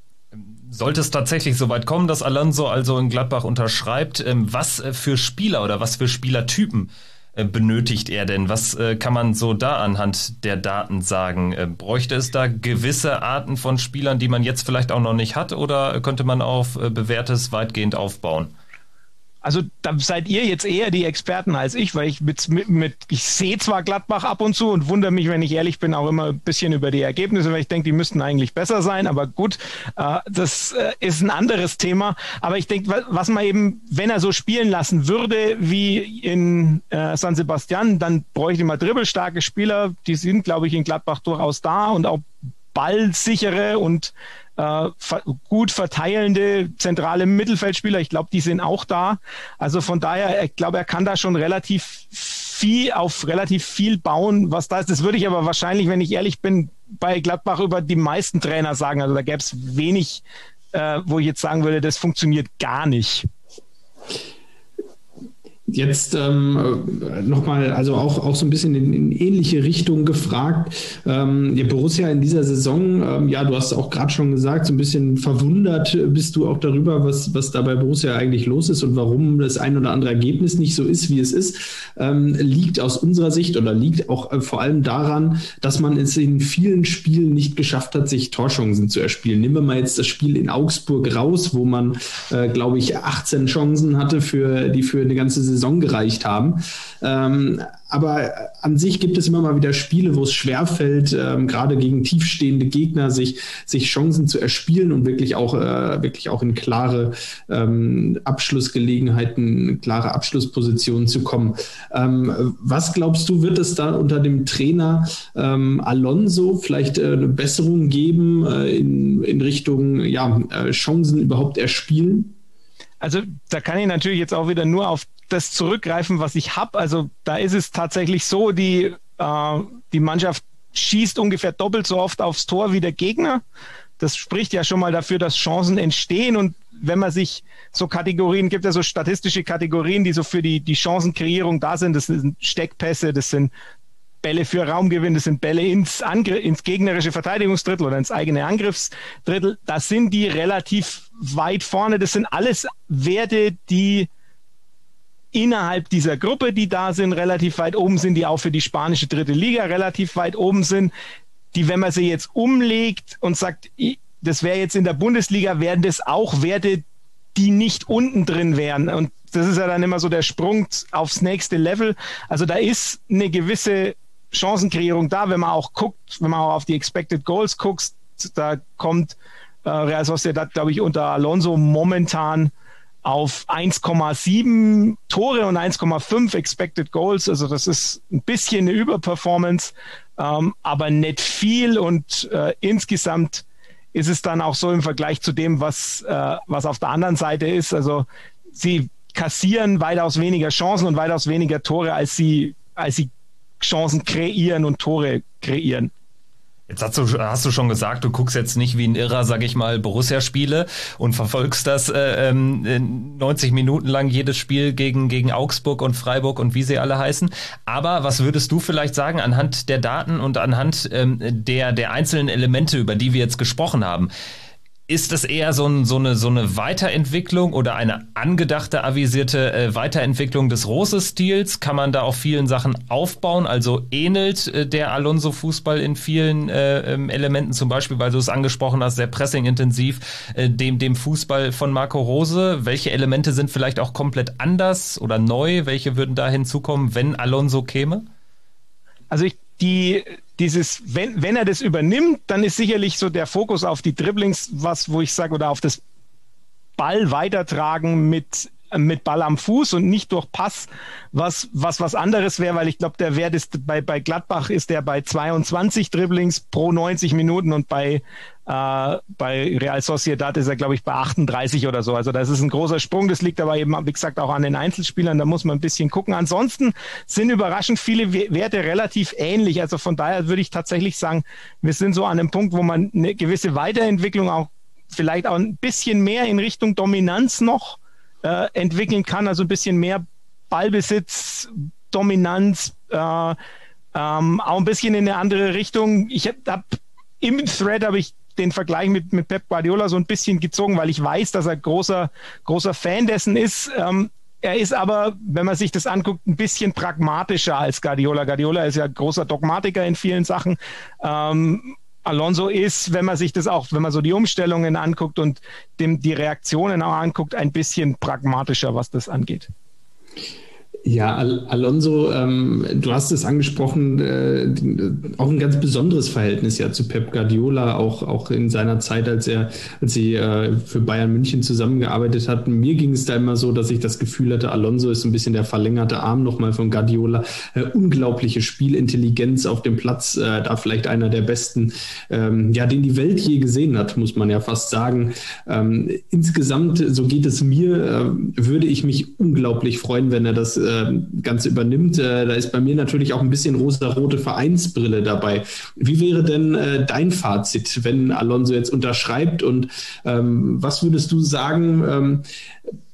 Sollte es tatsächlich so weit kommen, dass Alonso also in Gladbach unterschreibt, was für Spieler oder was für Spielertypen benötigt er denn? Was kann man so da anhand der Daten sagen? Bräuchte es da gewisse Arten von Spielern, die man jetzt vielleicht auch noch nicht hat, oder könnte man auf Bewährtes weitgehend aufbauen? Also da seid ihr jetzt eher die Experten als ich, weil ich mit, mit, mit ich sehe zwar Gladbach ab und zu und wundere mich, wenn ich ehrlich bin, auch immer ein bisschen über die Ergebnisse, weil ich denke, die müssten eigentlich besser sein, aber gut, äh, das äh, ist ein anderes Thema. Aber ich denke, was man eben, wenn er so spielen lassen würde wie in äh, San Sebastian, dann bräuchte man dribbelstarke Spieler, die sind, glaube ich, in Gladbach durchaus da, und auch ballsichere und äh, gut verteilende zentrale Mittelfeldspieler. Ich glaube, die sind auch da. Also von daher, ich glaube, er kann da schon relativ viel auf relativ viel bauen, was da ist. Das würde ich aber wahrscheinlich, wenn ich ehrlich bin, bei Gladbach über die meisten Trainer sagen. Also da gäbe es wenig, äh, wo ich jetzt sagen würde, das funktioniert gar nicht. Jetzt ähm, nochmal, also auch, auch so ein bisschen in, in ähnliche Richtung gefragt. Ähm, ja, Borussia in dieser Saison, ähm, ja, du hast auch gerade schon gesagt, so ein bisschen verwundert bist du auch darüber, was, was da bei Borussia eigentlich los ist und warum das ein oder andere Ergebnis nicht so ist, wie es ist, ähm, liegt aus unserer Sicht oder liegt auch äh, vor allem daran, dass man es in vielen Spielen nicht geschafft hat, sich Torchancen zu erspielen. Nehmen wir mal jetzt das Spiel in Augsburg raus, wo man, äh, glaube ich, achtzehn Chancen hatte, für die für eine ganze Saison gereicht haben. Ähm, aber an sich gibt es immer mal wieder Spiele, wo es schwerfällt, ähm, gerade gegen tiefstehende Gegner, sich, sich Chancen zu erspielen und wirklich auch, äh, wirklich auch in klare ähm, Abschlussgelegenheiten, klare Abschlusspositionen zu kommen. Ähm, was glaubst du, wird es da unter dem Trainer ähm, Alonso vielleicht äh, eine Besserung geben äh, in, in Richtung ja, äh, Chancen überhaupt erspielen? Also da kann ich natürlich jetzt auch wieder nur auf das zurückgreifen, was ich habe. Also da ist es tatsächlich so, die, äh, die Mannschaft schießt ungefähr doppelt so oft aufs Tor wie der Gegner. Das spricht ja schon mal dafür, dass Chancen entstehen. Und wenn man sich so Kategorien, gibt ja so statistische Kategorien, die so für die, die Chancenkreierung da sind. Das sind Steckpässe, das sind Bälle für Raumgewinn, das sind Bälle ins, Angr- ins gegnerische Verteidigungsdrittel oder ins eigene Angriffsdrittel. Da sind die relativ weit vorne. Das sind alles Werte, die innerhalb dieser Gruppe, die da sind, relativ weit oben sind, die auch für die spanische dritte Liga relativ weit oben sind, die, wenn man sie jetzt umlegt und sagt, das wäre jetzt in der Bundesliga, wären das auch Werte, die nicht unten drin wären. Und das ist ja dann immer so der Sprung aufs nächste Level. Also da ist eine gewisse Chancenkreierung da, wenn man auch guckt, wenn man auch auf die Expected Goals guckt, da kommt äh, Real Sociedad, glaube ich, unter Alonso momentan auf eins Komma sieben Tore und eins Komma fünf Expected Goals. Also das ist ein bisschen eine Überperformance, ähm, aber nicht viel. Und äh, insgesamt ist es dann auch so im Vergleich zu dem, was, äh, was auf der anderen Seite ist. Also sie kassieren weitaus weniger Chancen und weitaus weniger Tore, als sie, als sie Chancen kreieren und Tore kreieren. Jetzt hast du, hast du schon gesagt, du guckst jetzt nicht wie ein Irrer, sag ich mal, Borussia-Spiele und verfolgst das äh, neunzig Minuten lang jedes Spiel gegen, gegen Augsburg und Freiburg und wie sie alle heißen. Aber was würdest du vielleicht sagen anhand der Daten und anhand ähm, der, der einzelnen Elemente, über die wir jetzt gesprochen haben? Ist das eher so, ein, so, eine, so eine Weiterentwicklung oder eine angedachte, avisierte äh, Weiterentwicklung des Rose-Stils? Kann man da auf vielen Sachen aufbauen? Also ähnelt äh, der Alonso-Fußball in vielen äh, Elementen, zum Beispiel, weil du es angesprochen hast, sehr pressing-intensiv, äh, dem, dem Fußball von Marco Rose? Welche Elemente sind vielleicht auch komplett anders oder neu? Welche würden da hinzukommen, wenn Alonso käme? Also ich die dieses, wenn, wenn er das übernimmt, dann ist sicherlich so der Fokus auf die Dribblings, was, wo ich sage, oder auf das Ball weitertragen mit, mit Ball am Fuß und nicht durch Pass, was, was, was anderes wäre, weil ich glaube, der Wert ist bei, bei Gladbach ist der bei zweiundzwanzig Dribblings pro neunzig Minuten und bei, äh, bei Real Sociedad ist er, glaube ich, bei achtunddreißig oder so. Also das ist ein großer Sprung. Das liegt aber eben, wie gesagt, auch an den Einzelspielern. Da muss man ein bisschen gucken. Ansonsten sind überraschend viele Werte relativ ähnlich. Also von daher würde ich tatsächlich sagen, wir sind so an einem Punkt, wo man eine gewisse Weiterentwicklung auch vielleicht auch ein bisschen mehr in Richtung Dominanz noch äh, entwickeln kann. Also ein bisschen mehr Ballbesitz, Dominanz, äh, ähm, auch ein bisschen in eine andere Richtung. Ich habe im Thread habe ich den Vergleich mit, mit Pep Guardiola so ein bisschen gezogen, weil ich weiß, dass er großer, großer Fan dessen ist. Ähm, er ist aber, wenn man sich das anguckt, ein bisschen pragmatischer als Guardiola. Guardiola ist ja großer Dogmatiker in vielen Sachen. Ähm, Alonso ist, wenn man sich das auch, wenn man so die Umstellungen anguckt und dem, die Reaktionen auch anguckt, ein bisschen pragmatischer, was das angeht. Ja, Al- Alonso, ähm, du hast es angesprochen, äh, auch ein ganz besonderes Verhältnis ja zu Pep Guardiola, auch, auch in seiner Zeit, als er, als sie äh, für Bayern München zusammengearbeitet hatten. Mir ging es da immer so, dass ich das Gefühl hatte, Alonso ist so ein bisschen der verlängerte Arm nochmal von Guardiola. Äh, unglaubliche Spielintelligenz auf dem Platz, äh, da vielleicht einer der besten, ähm, ja, den die Welt je gesehen hat, muss man ja fast sagen. Ähm, insgesamt, so geht es mir, äh, würde ich mich unglaublich freuen, wenn er das äh, Ganze übernimmt. Da ist bei mir natürlich auch ein bisschen rosa-rote Vereinsbrille dabei. Wie wäre denn äh, dein Fazit, wenn Alonso jetzt unterschreibt und ähm, was würdest du sagen, ähm,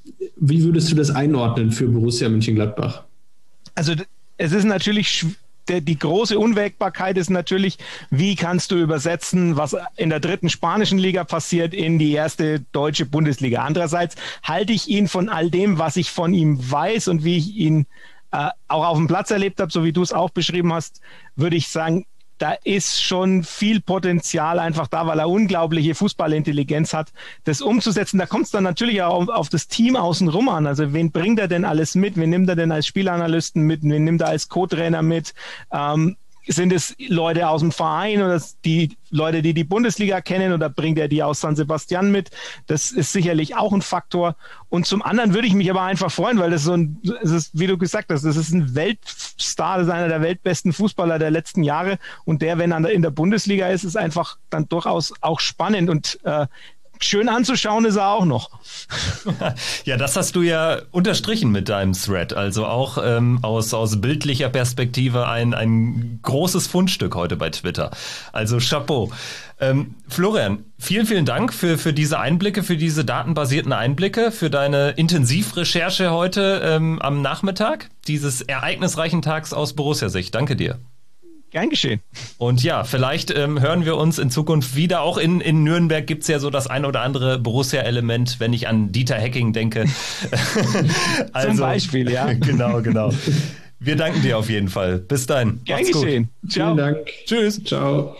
Wie würdest du das einordnen für Borussia Mönchengladbach? Also es ist natürlich schwierig. Der, die große Unwägbarkeit ist natürlich, wie kannst du übersetzen, was in der dritten spanischen Liga passiert, in die erste deutsche Bundesliga. Andererseits halte ich ihn von all dem, was ich von ihm weiß und wie ich ihn äh, auch auf dem Platz erlebt habe, so wie du es auch beschrieben hast, würde ich sagen, da ist schon viel Potenzial einfach da, weil er unglaubliche Fußballintelligenz hat, das umzusetzen. Da kommt es dann natürlich auch auf, auf das Team außenrum an. Also wen bringt er denn alles mit? Wen nimmt er denn als Spielanalysten mit? Wen nimmt er als Co-Trainer mit? Ähm, sind es Leute aus dem Verein oder die Leute, die die Bundesliga kennen, oder bringt er die aus San Sebastian mit? Das ist sicherlich auch ein Faktor. Und zum anderen würde ich mich aber einfach freuen, weil das so ein, es ist, wie du gesagt hast, das ist ein Weltstar, das ist einer der weltbesten Fußballer der letzten Jahre. Und der, wenn er in der Bundesliga ist, ist einfach dann durchaus auch spannend. Und äh, schön anzuschauen ist er auch noch. Ja, das hast du ja unterstrichen mit deinem Thread. Also auch ähm, aus, aus bildlicher Perspektive ein, ein großes Fundstück heute bei Twitter. Also Chapeau. Ähm, Florian, vielen, vielen Dank für, für diese Einblicke, für diese datenbasierten Einblicke, für deine Intensivrecherche heute ähm, am Nachmittag dieses ereignisreichen Tags aus Borussia-Sicht. Danke dir. Gern geschehen. Und ja, vielleicht ähm, hören wir uns in Zukunft wieder. Auch in, in Nürnberg gibt's ja so das ein oder andere Borussia-Element, wenn ich an Dieter Hecking denke. Also, zum Beispiel, ja. Genau, genau. Wir danken dir auf jeden Fall. Bis dann. Gern geschehen. Ciao. Vielen Dank. Tschüss. Ciao.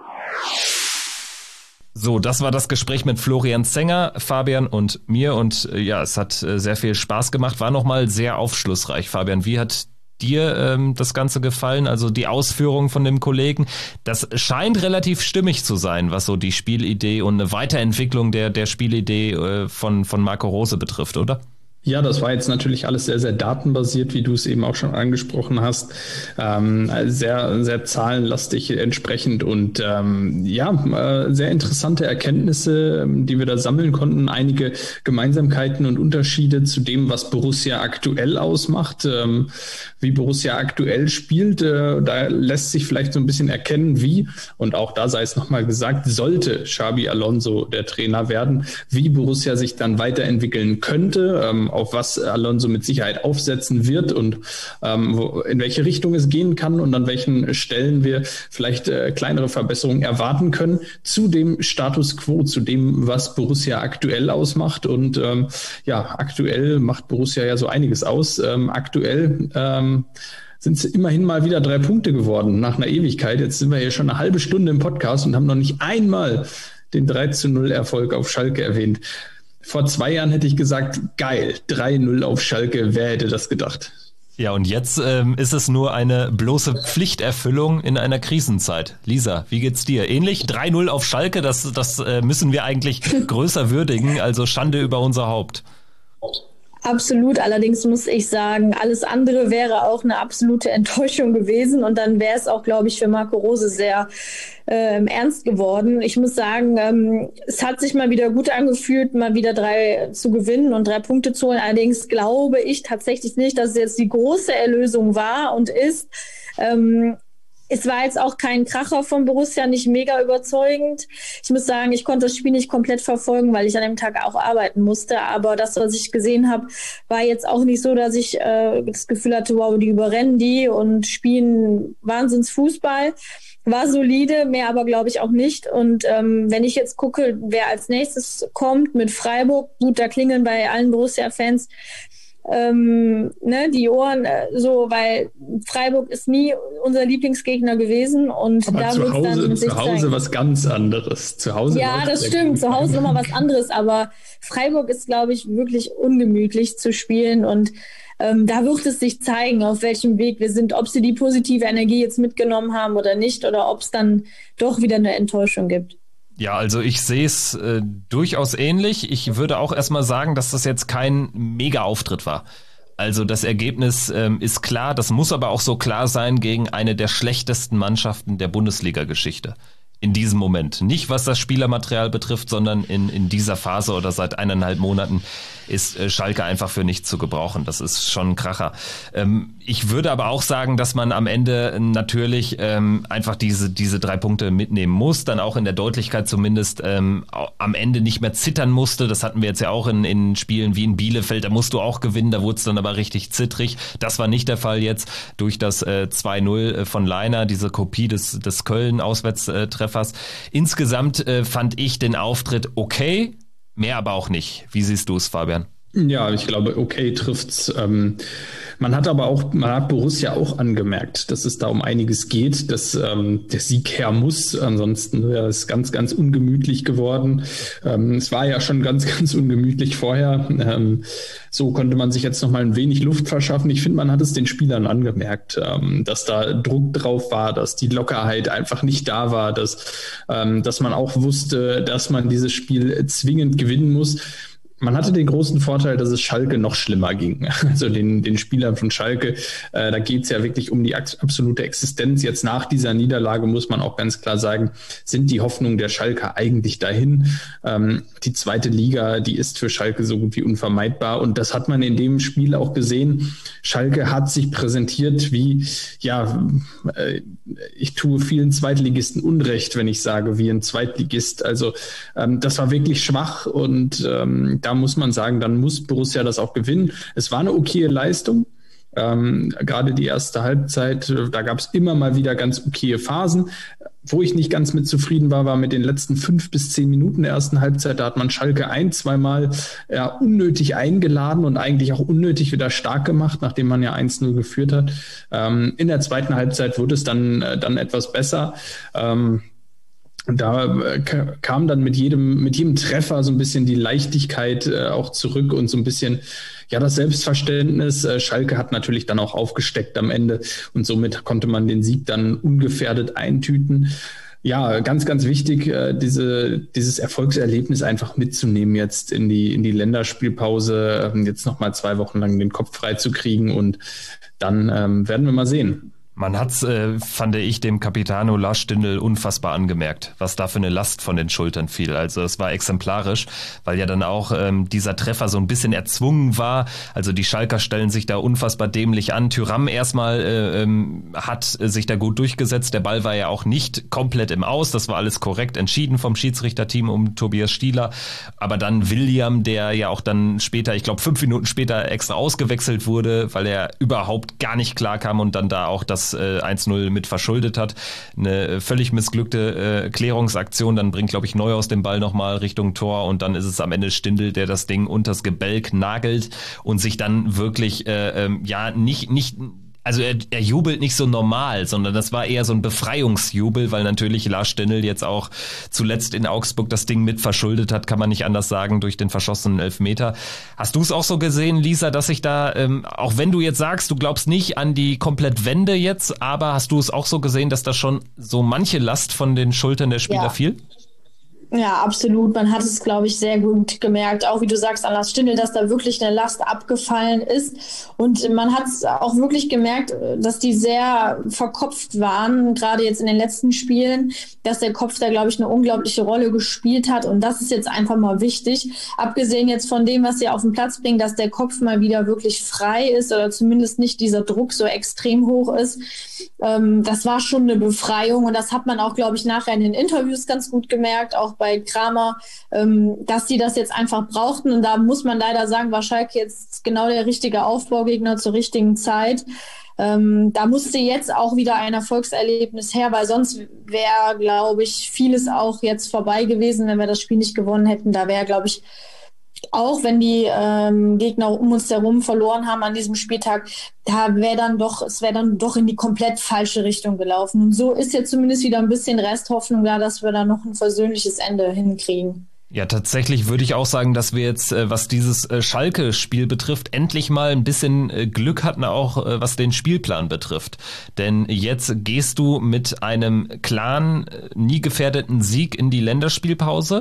So, das war das Gespräch mit Florian Zenger, Fabian und mir. Und äh, ja, es hat äh, sehr viel Spaß gemacht. War nochmal sehr aufschlussreich. Fabian, wie hat dir ähm, das Ganze gefallen, also die Ausführungen von dem Kollegen? Das scheint relativ stimmig zu sein, was so die Spielidee und eine Weiterentwicklung der, der Spielidee äh, von, von Marco Rose betrifft, oder? Ja, das war jetzt natürlich alles sehr, sehr datenbasiert, wie du es eben auch schon angesprochen hast. Ähm, sehr, sehr zahlenlastig entsprechend und ähm, ja, äh, sehr interessante Erkenntnisse, die wir da sammeln konnten. Einige Gemeinsamkeiten und Unterschiede zu dem, was Borussia aktuell ausmacht, ähm, wie Borussia aktuell spielt. Äh, da lässt sich vielleicht so ein bisschen erkennen, wie, und auch da sei es nochmal gesagt, sollte Xabi Alonso der Trainer werden, wie Borussia sich dann weiterentwickeln könnte, ähm, auf was Alonso mit Sicherheit aufsetzen wird und ähm, wo, in welche Richtung es gehen kann und an welchen Stellen wir vielleicht äh, kleinere Verbesserungen erwarten können zu dem Status quo, zu dem, was Borussia aktuell ausmacht. Und ähm, ja, aktuell macht Borussia ja so einiges aus. Ähm, aktuell ähm, sind es immerhin mal wieder drei Punkte geworden nach einer Ewigkeit. Jetzt sind wir hier schon eine halbe Stunde im Podcast und haben noch nicht einmal den drei zu null Erfolg auf Schalke erwähnt. Vor zwei Jahren hätte ich gesagt, geil, drei null auf Schalke, wer hätte das gedacht? Ja, und jetzt ähm, ist es nur eine bloße Pflichterfüllung in einer Krisenzeit. Lisa, wie geht's dir? Ähnlich? drei null auf Schalke, das, das äh, müssen wir eigentlich größer würdigen, also Schande über unser Haupt. Absolut, allerdings muss ich sagen, alles andere wäre auch eine absolute Enttäuschung gewesen und dann wäre es auch, glaube ich, für Marco Rose sehr äh, ernst geworden. Ich muss sagen, ähm, es hat sich mal wieder gut angefühlt, mal wieder drei zu gewinnen und drei Punkte zu holen. Allerdings glaube ich tatsächlich nicht, dass es jetzt die große Erlösung war und ist. Ähm, Es war jetzt auch kein Kracher von Borussia, nicht mega überzeugend. Ich muss sagen, ich konnte das Spiel nicht komplett verfolgen, weil ich an dem Tag auch arbeiten musste. Aber das, was ich gesehen habe, war jetzt auch nicht so, dass ich äh, das Gefühl hatte, wow, die überrennen die und spielen Wahnsinnsfußball. War solide, mehr aber glaube ich auch nicht. Und ähm, wenn ich jetzt gucke, wer als nächstes kommt mit Freiburg, gut, da klingeln bei allen Borussia-Fans Ähm, ne, die Ohren äh, so, weil Freiburg ist nie unser Lieblingsgegner gewesen und aber da zu wird's Hause, dann mit sich zu Hause zeigen. Was ganz anderes. Zu Hause ja, das stimmt. Zu Hause nochmal was anderes, aber Freiburg ist, glaube ich, wirklich ungemütlich zu spielen und ähm, da wird es sich zeigen, auf welchem Weg wir sind, ob sie die positive Energie jetzt mitgenommen haben oder nicht oder ob es dann doch wieder eine Enttäuschung gibt. Ja, also ich sehe es äh, durchaus ähnlich. Ich würde auch erstmal sagen, dass das jetzt kein Mega-Auftritt war. Also das Ergebnis ähm, ist klar, das muss aber auch so klar sein gegen eine der schlechtesten Mannschaften der Bundesliga-Geschichte. In diesem Moment. Nicht was das Spielermaterial betrifft, sondern in, in dieser Phase oder seit eineinhalb Monaten ist äh, Schalke einfach für nichts zu gebrauchen. Das ist schon ein Kracher. Ähm, ich würde aber auch sagen, dass man am Ende natürlich ähm, einfach diese, diese drei Punkte mitnehmen muss, dann auch in der Deutlichkeit zumindest ähm, am Ende nicht mehr zittern musste. Das hatten wir jetzt ja auch in, in Spielen wie in Bielefeld. Da musst du auch gewinnen, da wurde es dann aber richtig zittrig. Das war nicht der Fall jetzt durch das äh, zwei null von Leiner, diese Kopie des, des Köln-Auswärtstreffers. Insgesamt äh, fand ich den Auftritt okay, mehr aber auch nicht. Wie siehst du es, Fabian? Ja, ich glaube, okay trifft's. Ähm, man hat aber auch, man hat Borussia auch angemerkt, dass es da um einiges geht, dass ähm, der Sieg her muss. Ansonsten wäre es ganz, ganz ungemütlich geworden. Ähm, es war ja schon ganz, ganz ungemütlich vorher. Ähm, so konnte man sich jetzt noch mal ein wenig Luft verschaffen. Ich finde, man hat es den Spielern angemerkt, ähm, dass da Druck drauf war, dass die Lockerheit einfach nicht da war, dass, ähm, dass man auch wusste, dass man dieses Spiel zwingend gewinnen muss. Man hatte den großen Vorteil, dass es Schalke noch schlimmer ging. Also den, den Spielern von Schalke, äh, da geht es ja wirklich um die absolute Existenz. Jetzt nach dieser Niederlage muss man auch ganz klar sagen, sind die Hoffnungen der Schalker eigentlich dahin. Ähm, die zweite Liga, die ist für Schalke so gut wie unvermeidbar. Und das hat man in dem Spiel auch gesehen. Schalke hat sich präsentiert wie, ja, äh, ich tue vielen Zweitligisten Unrecht, wenn ich sage, wie ein Zweitligist. Also ähm, das war wirklich schwach und ähm, da muss man sagen, dann muss Borussia das auch gewinnen. Es war eine okaye Leistung. Ähm, gerade die erste Halbzeit, da gab es immer mal wieder ganz okaye Phasen. Wo ich nicht ganz mit zufrieden war, war mit den letzten fünf bis zehn Minuten der ersten Halbzeit. Da hat man Schalke ein, zweimal ja, unnötig eingeladen und eigentlich auch unnötig wieder stark gemacht, nachdem man ja eins null geführt hat. Ähm, in der zweiten Halbzeit wurde es dann, äh, dann etwas besser. Ähm, Da kam dann mit jedem, mit jedem Treffer so ein bisschen die Leichtigkeit äh, auch zurück und so ein bisschen, ja, das Selbstverständnis. Äh, Schalke hat natürlich dann auch aufgesteckt am Ende und somit konnte man den Sieg dann ungefährdet eintüten. Ja, ganz, ganz wichtig, äh, diese, dieses Erfolgserlebnis einfach mitzunehmen jetzt in die, in die Länderspielpause, äh, jetzt nochmal zwei Wochen lang den Kopf frei zu kriegen und dann ähm, werden wir mal sehen. Man hat's, äh, fand ich, dem Capitano Lars Stindl unfassbar angemerkt, was da für eine Last von den Schultern fiel. Also es war exemplarisch, weil ja dann auch ähm, dieser Treffer so ein bisschen erzwungen war. Also die Schalker stellen sich da unfassbar dämlich an. Thuram erstmal äh, ähm, hat sich da gut durchgesetzt. Der Ball war ja auch nicht komplett im Aus. Das war alles korrekt entschieden vom Schiedsrichterteam um Tobias Stieler. Aber dann William, der ja auch dann später, ich glaube fünf Minuten später extra ausgewechselt wurde, weil er überhaupt gar nicht klar kam und dann da auch das eins null mit verschuldet hat. Eine völlig missglückte äh, Klärungsaktion, dann bringt, glaube ich, Neuhaus den Ball nochmal Richtung Tor und dann ist es am Ende Stindl, der das Ding unters Gebälk nagelt und sich dann wirklich, äh, ähm, ja, nicht, nicht also er, er jubelt nicht so normal, sondern das war eher so ein Befreiungsjubel, weil natürlich Lars Stindl jetzt auch zuletzt in Augsburg das Ding mit verschuldet hat, kann man nicht anders sagen, durch den verschossenen Elfmeter. Hast du es auch so gesehen, Lisa, dass sich da, ähm, auch wenn du jetzt sagst, du glaubst nicht an die Komplettwende jetzt, aber hast du es auch so gesehen, dass da schon so manche Last von den Schultern der Spieler ja. fiel? Ja, absolut. Man hat es, glaube ich, sehr gut gemerkt. Auch wie du sagst, an Lars Stindl, dass da wirklich eine Last abgefallen ist. Und man hat es auch wirklich gemerkt, dass die sehr verkopft waren, gerade jetzt in den letzten Spielen, dass der Kopf da, glaube ich, eine unglaubliche Rolle gespielt hat. Und das ist jetzt einfach mal wichtig. Abgesehen jetzt von dem, was sie auf den Platz bringen, dass der Kopf mal wieder wirklich frei ist oder zumindest nicht dieser Druck so extrem hoch ist. Ähm, das war schon eine Befreiung. Und das hat man auch, glaube ich, nachher in den Interviews ganz gut gemerkt, auch bei Kramer, ähm, dass die das jetzt einfach brauchten. Und da muss man leider sagen, war Schalke jetzt genau der richtige Aufbaugegner zur richtigen Zeit. Ähm, da musste jetzt auch wieder ein Erfolgserlebnis her, weil sonst wäre, glaube ich, vieles auch jetzt vorbei gewesen, wenn wir das Spiel nicht gewonnen hätten. Da wäre, glaube ich, auch wenn die ähm, Gegner um uns herum verloren haben an diesem Spieltag, da wäre dann doch, es wäre dann doch in die komplett falsche Richtung gelaufen. Und so ist jetzt zumindest wieder ein bisschen Resthoffnung da, dass wir da noch ein versöhnliches Ende hinkriegen. Ja, tatsächlich würde ich auch sagen, dass wir jetzt, was dieses Schalke-Spiel betrifft, endlich mal ein bisschen Glück hatten, auch was den Spielplan betrifft. Denn jetzt gehst du mit einem klaren, nie gefährdeten Sieg in die Länderspielpause.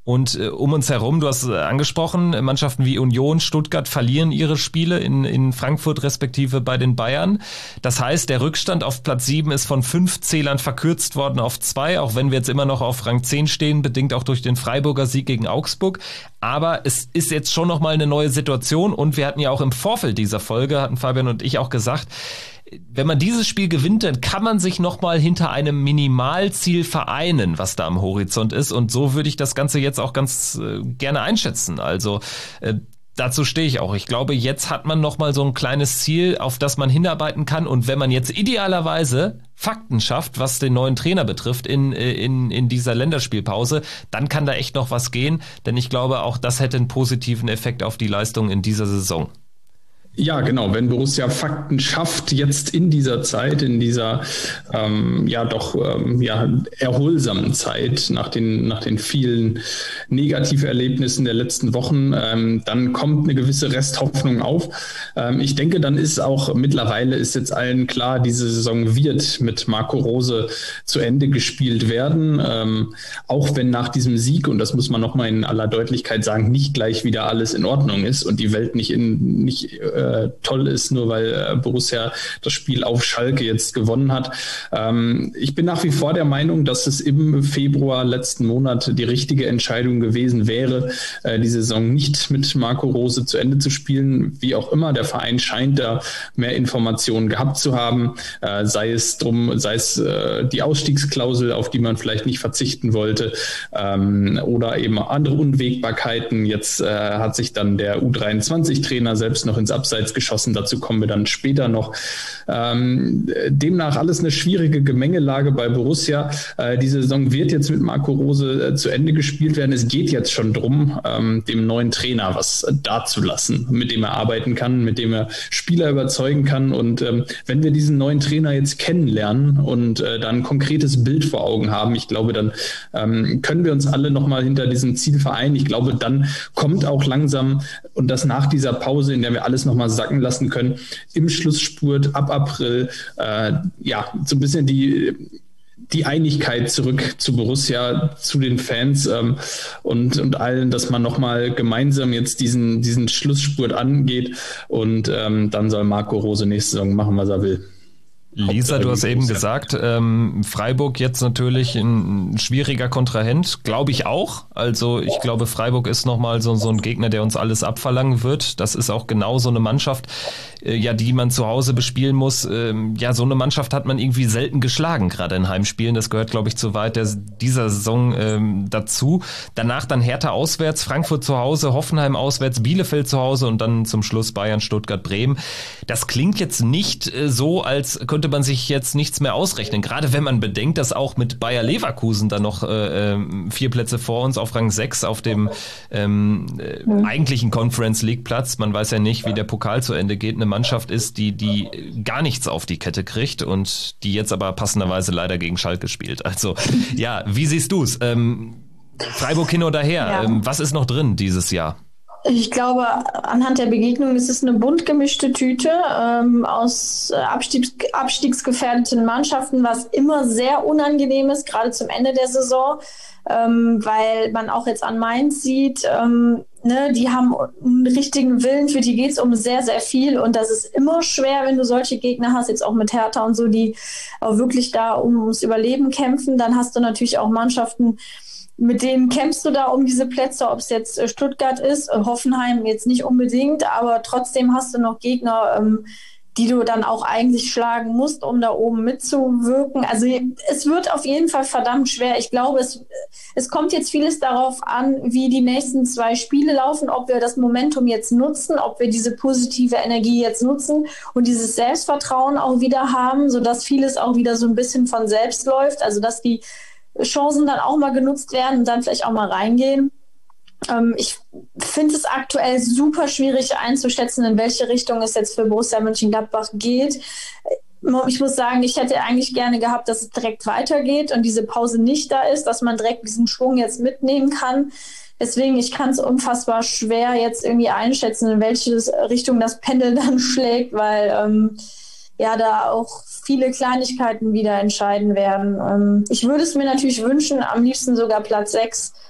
Und äh, um uns herum, du hast äh, angesprochen, Mannschaften wie Union, Stuttgart verlieren ihre Spiele in, in Frankfurt respektive bei den Bayern. Das heißt, der Rückstand auf Platz sieben ist von fünf Zählern verkürzt worden auf zwei, auch wenn wir jetzt immer noch auf Rang zehn stehen, bedingt auch durch den Freiburger Sieg gegen Augsburg. Aber es ist jetzt schon nochmal eine neue Situation und wir hatten ja auch im Vorfeld dieser Folge, hatten Fabian und ich auch gesagt, wenn man dieses Spiel gewinnt, dann kann man sich nochmal hinter einem Minimalziel vereinen, was da am Horizont ist. Und so würde ich das Ganze jetzt auch ganz äh, gerne einschätzen. Also äh, dazu stehe ich auch. Ich glaube, jetzt hat man nochmal so ein kleines Ziel, auf das man hinarbeiten kann. Und wenn man jetzt idealerweise Fakten schafft, was den neuen Trainer betrifft in, in, in dieser Länderspielpause, dann kann da echt noch was gehen. Denn ich glaube, auch das hätte einen positiven Effekt auf die Leistung in dieser Saison. Ja, genau. Wenn Borussia Fakten schafft, jetzt in dieser Zeit, in dieser ähm, ja doch ähm, ja erholsamen Zeit nach den nach den vielen Negativerlebnissen der letzten Wochen, ähm, dann kommt eine gewisse Resthoffnung auf. Ähm, ich denke, dann ist auch mittlerweile ist jetzt allen klar, diese Saison wird mit Marco Rose zu Ende gespielt werden. Ähm, auch wenn nach diesem Sieg, und das muss man nochmal in aller Deutlichkeit sagen, nicht gleich wieder alles in Ordnung ist und die Welt nicht in nicht äh, toll ist, nur weil äh, Borussia das Spiel auf Schalke jetzt gewonnen hat. Ähm, ich bin nach wie vor der Meinung, dass es im Februar letzten Monat die richtige Entscheidung gewesen wäre, äh, die Saison nicht mit Marco Rose zu Ende zu spielen. Wie auch immer, der Verein scheint da mehr Informationen gehabt zu haben, äh, sei es drum, sei es äh, die Ausstiegsklausel, auf die man vielleicht nicht verzichten wollte, ähm, oder eben andere Unwägbarkeiten. Jetzt äh, hat sich dann der U dreiundzwanzig-Trainer selbst noch ins Abseits geschossen. Dazu kommen wir dann später noch. Ähm, demnach alles eine schwierige Gemengelage bei Borussia. Äh, die Saison wird jetzt mit Marco Rose äh, zu Ende gespielt werden. Es geht jetzt schon drum, ähm, dem neuen Trainer was dazulassen, mit dem er arbeiten kann, mit dem er Spieler überzeugen kann. Und ähm, wenn wir diesen neuen Trainer jetzt kennenlernen und äh, dann ein konkretes Bild vor Augen haben, ich glaube, dann ähm, können wir uns alle nochmal hinter diesem Ziel vereinen. Ich glaube, dann kommt auch langsam, und das nach dieser Pause, in der wir alles nochmal sacken lassen können, im Schlussspurt ab April, äh, ja, so ein bisschen die, die Einigkeit zurück zu Borussia, zu den Fans ähm, und, und allen, dass man nochmal gemeinsam jetzt diesen, diesen Schlussspurt angeht und ähm, dann soll Marco Rose nächste Saison machen, was er will. Lisa, du hast eben gesagt, ähm, Freiburg jetzt natürlich ein schwieriger Kontrahent, glaube ich auch. Also ich glaube, Freiburg ist nochmal so, so ein Gegner, der uns alles abverlangen wird. Das ist auch genau so eine Mannschaft, äh, ja, die man zu Hause bespielen muss. Ähm, ja, so eine Mannschaft hat man irgendwie selten geschlagen, gerade in Heimspielen. Das gehört, glaube ich, zu weit der, dieser Saison ähm, dazu. Danach dann Hertha auswärts, Frankfurt zu Hause, Hoffenheim auswärts, Bielefeld zu Hause und dann zum Schluss Bayern, Stuttgart, Bremen. Das klingt jetzt nicht äh, so, als könnte man sich jetzt nichts mehr ausrechnen. Gerade wenn man bedenkt, dass auch mit Bayer Leverkusen dann noch äh, vier Plätze vor uns auf Rang sechs auf dem ähm, äh, mhm. eigentlichen Conference League Platz, man weiß ja nicht, wie der Pokal zu Ende geht, eine Mannschaft ist, die die gar nichts auf die Kette kriegt und die jetzt aber passenderweise leider gegen Schalke spielt. Also ja, wie siehst du es? Ähm, Freiburg hin oder her, ja. ähm, was ist noch drin dieses Jahr? Ich glaube, anhand der Begegnung ist es eine bunt gemischte Tüte ähm, aus Abstiegs- abstiegsgefährdeten Mannschaften, was immer sehr unangenehm ist, gerade zum Ende der Saison, ähm, weil man auch jetzt an Mainz sieht, ähm, ne, die haben einen richtigen Willen, für die geht es um sehr, sehr viel und das ist immer schwer, wenn du solche Gegner hast, jetzt auch mit Hertha und so, die auch wirklich da um, ums Überleben kämpfen. Dann hast du natürlich auch Mannschaften, mit denen kämpfst du da um diese Plätze, ob es jetzt Stuttgart ist, Hoffenheim jetzt nicht unbedingt, aber trotzdem hast du noch Gegner, ähm, die du dann auch eigentlich schlagen musst, um da oben mitzuwirken. Also es wird auf jeden Fall verdammt schwer. Ich glaube, es, es kommt jetzt vieles darauf an, wie die nächsten zwei Spiele laufen, ob wir das Momentum jetzt nutzen, ob wir diese positive Energie jetzt nutzen und dieses Selbstvertrauen auch wieder haben, sodass vieles auch wieder so ein bisschen von selbst läuft, also dass die Chancen dann auch mal genutzt werden und dann vielleicht auch mal reingehen. Ähm, ich finde es aktuell super schwierig einzuschätzen, in welche Richtung es jetzt für Borussia Mönchengladbach geht. Ich muss sagen, ich hätte eigentlich gerne gehabt, dass es direkt weitergeht und diese Pause nicht da ist, dass man direkt diesen Schwung jetzt mitnehmen kann. Deswegen, ich kann es unfassbar schwer jetzt irgendwie einschätzen, in welche Richtung das Pendel dann schlägt, weil ähm, ja da auch viele Kleinigkeiten wieder entscheiden werden. Ähm, ich würde es mir natürlich wünschen, am liebsten sogar Platz sechs.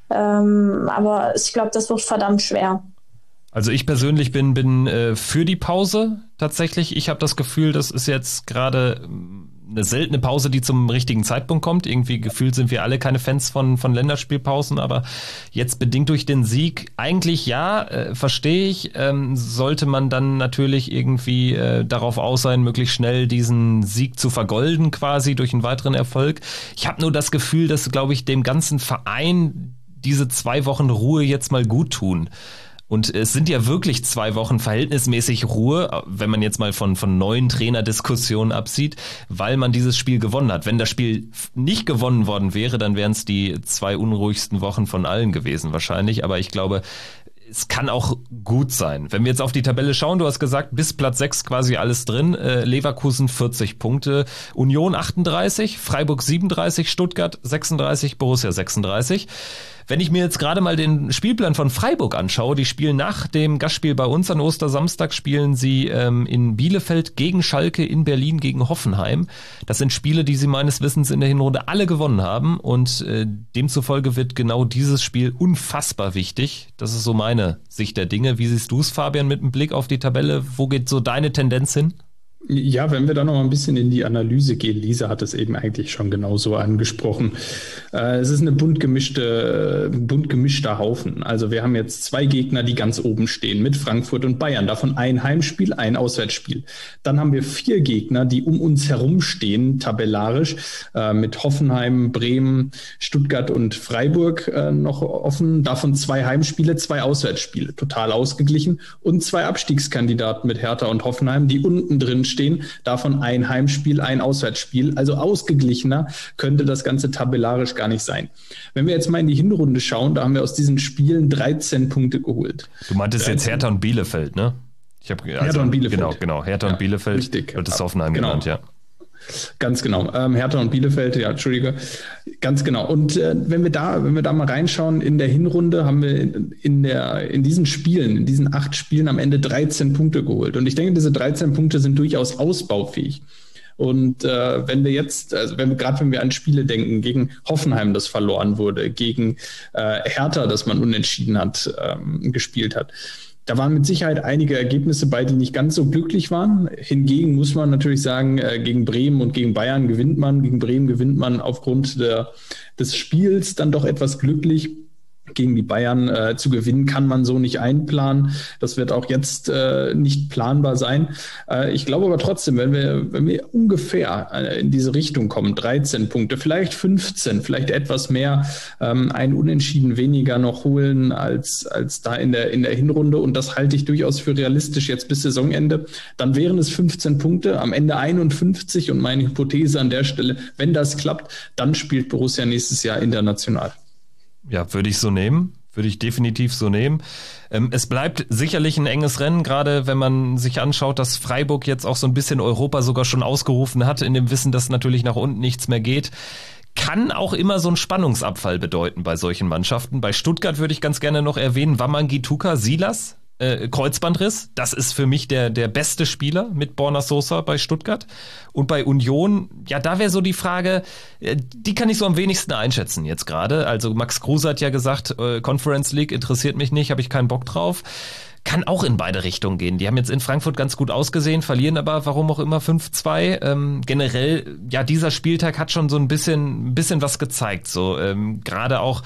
Ähm, aber ich glaube, das wird verdammt schwer. Also ich persönlich bin, bin äh, für die Pause tatsächlich. Ich habe das Gefühl, das ist jetzt gerade eine seltene Pause, die zum richtigen Zeitpunkt kommt. Irgendwie gefühlt sind wir alle keine Fans von, von Länderspielpausen, aber jetzt bedingt durch den Sieg, eigentlich ja, äh, verstehe ich, ähm, sollte man dann natürlich irgendwie äh, darauf aus sein, möglichst schnell diesen Sieg zu vergolden quasi durch einen weiteren Erfolg. Ich habe nur das Gefühl, dass, glaube ich, dem ganzen Verein diese zwei Wochen Ruhe jetzt mal gut tun. Und es sind ja wirklich zwei Wochen verhältnismäßig Ruhe, wenn man jetzt mal von, von neuen Trainerdiskussionen absieht, weil man dieses Spiel gewonnen hat. Wenn das Spiel nicht gewonnen worden wäre, dann wären es die zwei unruhigsten Wochen von allen gewesen wahrscheinlich. Aber ich glaube, es kann auch gut sein. Wenn wir jetzt auf die Tabelle schauen, du hast gesagt, bis Platz sechs quasi alles drin. Äh, Leverkusen vierzig Punkte, Union achtunddreißig, Freiburg siebenunddreißig, Stuttgart sechsunddreißig, Borussia sechsunddreißig. Wenn ich mir jetzt gerade mal den Spielplan von Freiburg anschaue, die spielen nach dem Gastspiel bei uns an Ostersamstag, spielen sie ähm, in Bielefeld gegen Schalke, in Berlin gegen Hoffenheim. Das sind Spiele, die sie meines Wissens in der Hinrunde alle gewonnen haben und äh, demzufolge wird genau dieses Spiel unfassbar wichtig. Das ist so meine Sicht der Dinge. Wie siehst du es, Fabian, mit einem Blick auf die Tabelle? Wo geht so deine Tendenz hin? Ja, wenn wir da noch mal ein bisschen in die Analyse gehen, Lisa hat es eben eigentlich schon genauso angesprochen. Äh, es ist eine bunt gemischte, bunt gemischter Haufen. Also wir haben jetzt zwei Gegner, die ganz oben stehen, mit Frankfurt und Bayern. Davon ein Heimspiel, ein Auswärtsspiel. Dann haben wir vier Gegner, die um uns herum stehen, tabellarisch, äh, mit Hoffenheim, Bremen, Stuttgart und Freiburg äh, noch offen. Davon zwei Heimspiele, zwei Auswärtsspiele, total ausgeglichen. Und zwei Abstiegskandidaten mit Hertha und Hoffenheim, die unten drin stehen, davon ein Heimspiel, ein Auswärtsspiel. Also ausgeglichener könnte das Ganze tabellarisch gar nicht sein. Wenn wir jetzt mal in die Hinrunde schauen, da haben wir aus diesen Spielen dreizehn Punkte geholt. Du meintest dreizehn. Jetzt Hertha und Bielefeld, ne? Ich hab, also, Hertha und Bielefeld. Genau, genau. Hertha ja, und Bielefeld. Richtig. Wird es Hoffenheim genau. genannt, ja. Ganz genau. Ähm, Hertha und Bielefeld, ja, Entschuldige. Ganz genau. Und äh, wenn wir da, wenn wir da mal reinschauen, in der Hinrunde haben wir in, in der, in diesen Spielen, in diesen acht Spielen am Ende dreizehn Punkte geholt. Und ich denke, diese dreizehn Punkte sind durchaus ausbaufähig. Und äh, wenn wir jetzt, also wenn wir gerade wenn wir an Spiele denken, gegen Hoffenheim, das verloren wurde, gegen äh, Hertha, das man unentschieden hat, ähm, gespielt hat. Da waren mit Sicherheit einige Ergebnisse bei, die nicht ganz so glücklich waren. Hingegen muss man natürlich sagen, äh, gegen Bremen und gegen Bayern gewinnt man. Gegen Bremen gewinnt man aufgrund der, des Spiels dann doch etwas glücklich. Gegen die Bayern äh, zu gewinnen, kann man so nicht einplanen. Das wird auch jetzt äh, nicht planbar sein. Äh, ich glaube aber trotzdem, wenn wir, wenn wir ungefähr äh, in diese Richtung kommen, dreizehn Punkte, vielleicht fünfzehn, vielleicht etwas mehr, ähm, ein Unentschieden weniger noch holen als, als da in der, in der Hinrunde. Und das halte ich durchaus für realistisch jetzt bis Saisonende. Dann wären es fünfzehn Punkte, am Ende einundfünfzig. Und meine Hypothese an der Stelle, wenn das klappt, dann spielt Borussia nächstes Jahr international. Ja, würde ich so nehmen. Würde ich definitiv so nehmen. Ähm, es bleibt sicherlich ein enges Rennen, gerade wenn man sich anschaut, dass Freiburg jetzt auch so ein bisschen Europa sogar schon ausgerufen hat, in dem Wissen, dass natürlich nach unten nichts mehr geht. Kann auch immer so ein Spannungsabfall bedeuten bei solchen Mannschaften. Bei Stuttgart würde ich ganz gerne noch erwähnen, Wamangituka Silas, äh, Kreuzbandriss. Das ist für mich der, der beste Spieler mit Borna Sosa bei Stuttgart. Und bei Union, ja, da wäre so die Frage, die kann ich so am wenigsten einschätzen jetzt gerade. Also Max Kruse hat ja gesagt, äh, Conference League interessiert mich nicht, habe ich keinen Bock drauf. Kann auch in beide Richtungen gehen. Die haben jetzt in Frankfurt ganz gut ausgesehen, verlieren aber, warum auch immer, fünf zwei. Ähm, generell, ja, dieser Spieltag hat schon so ein bisschen, ein bisschen was gezeigt. So ähm, gerade auch,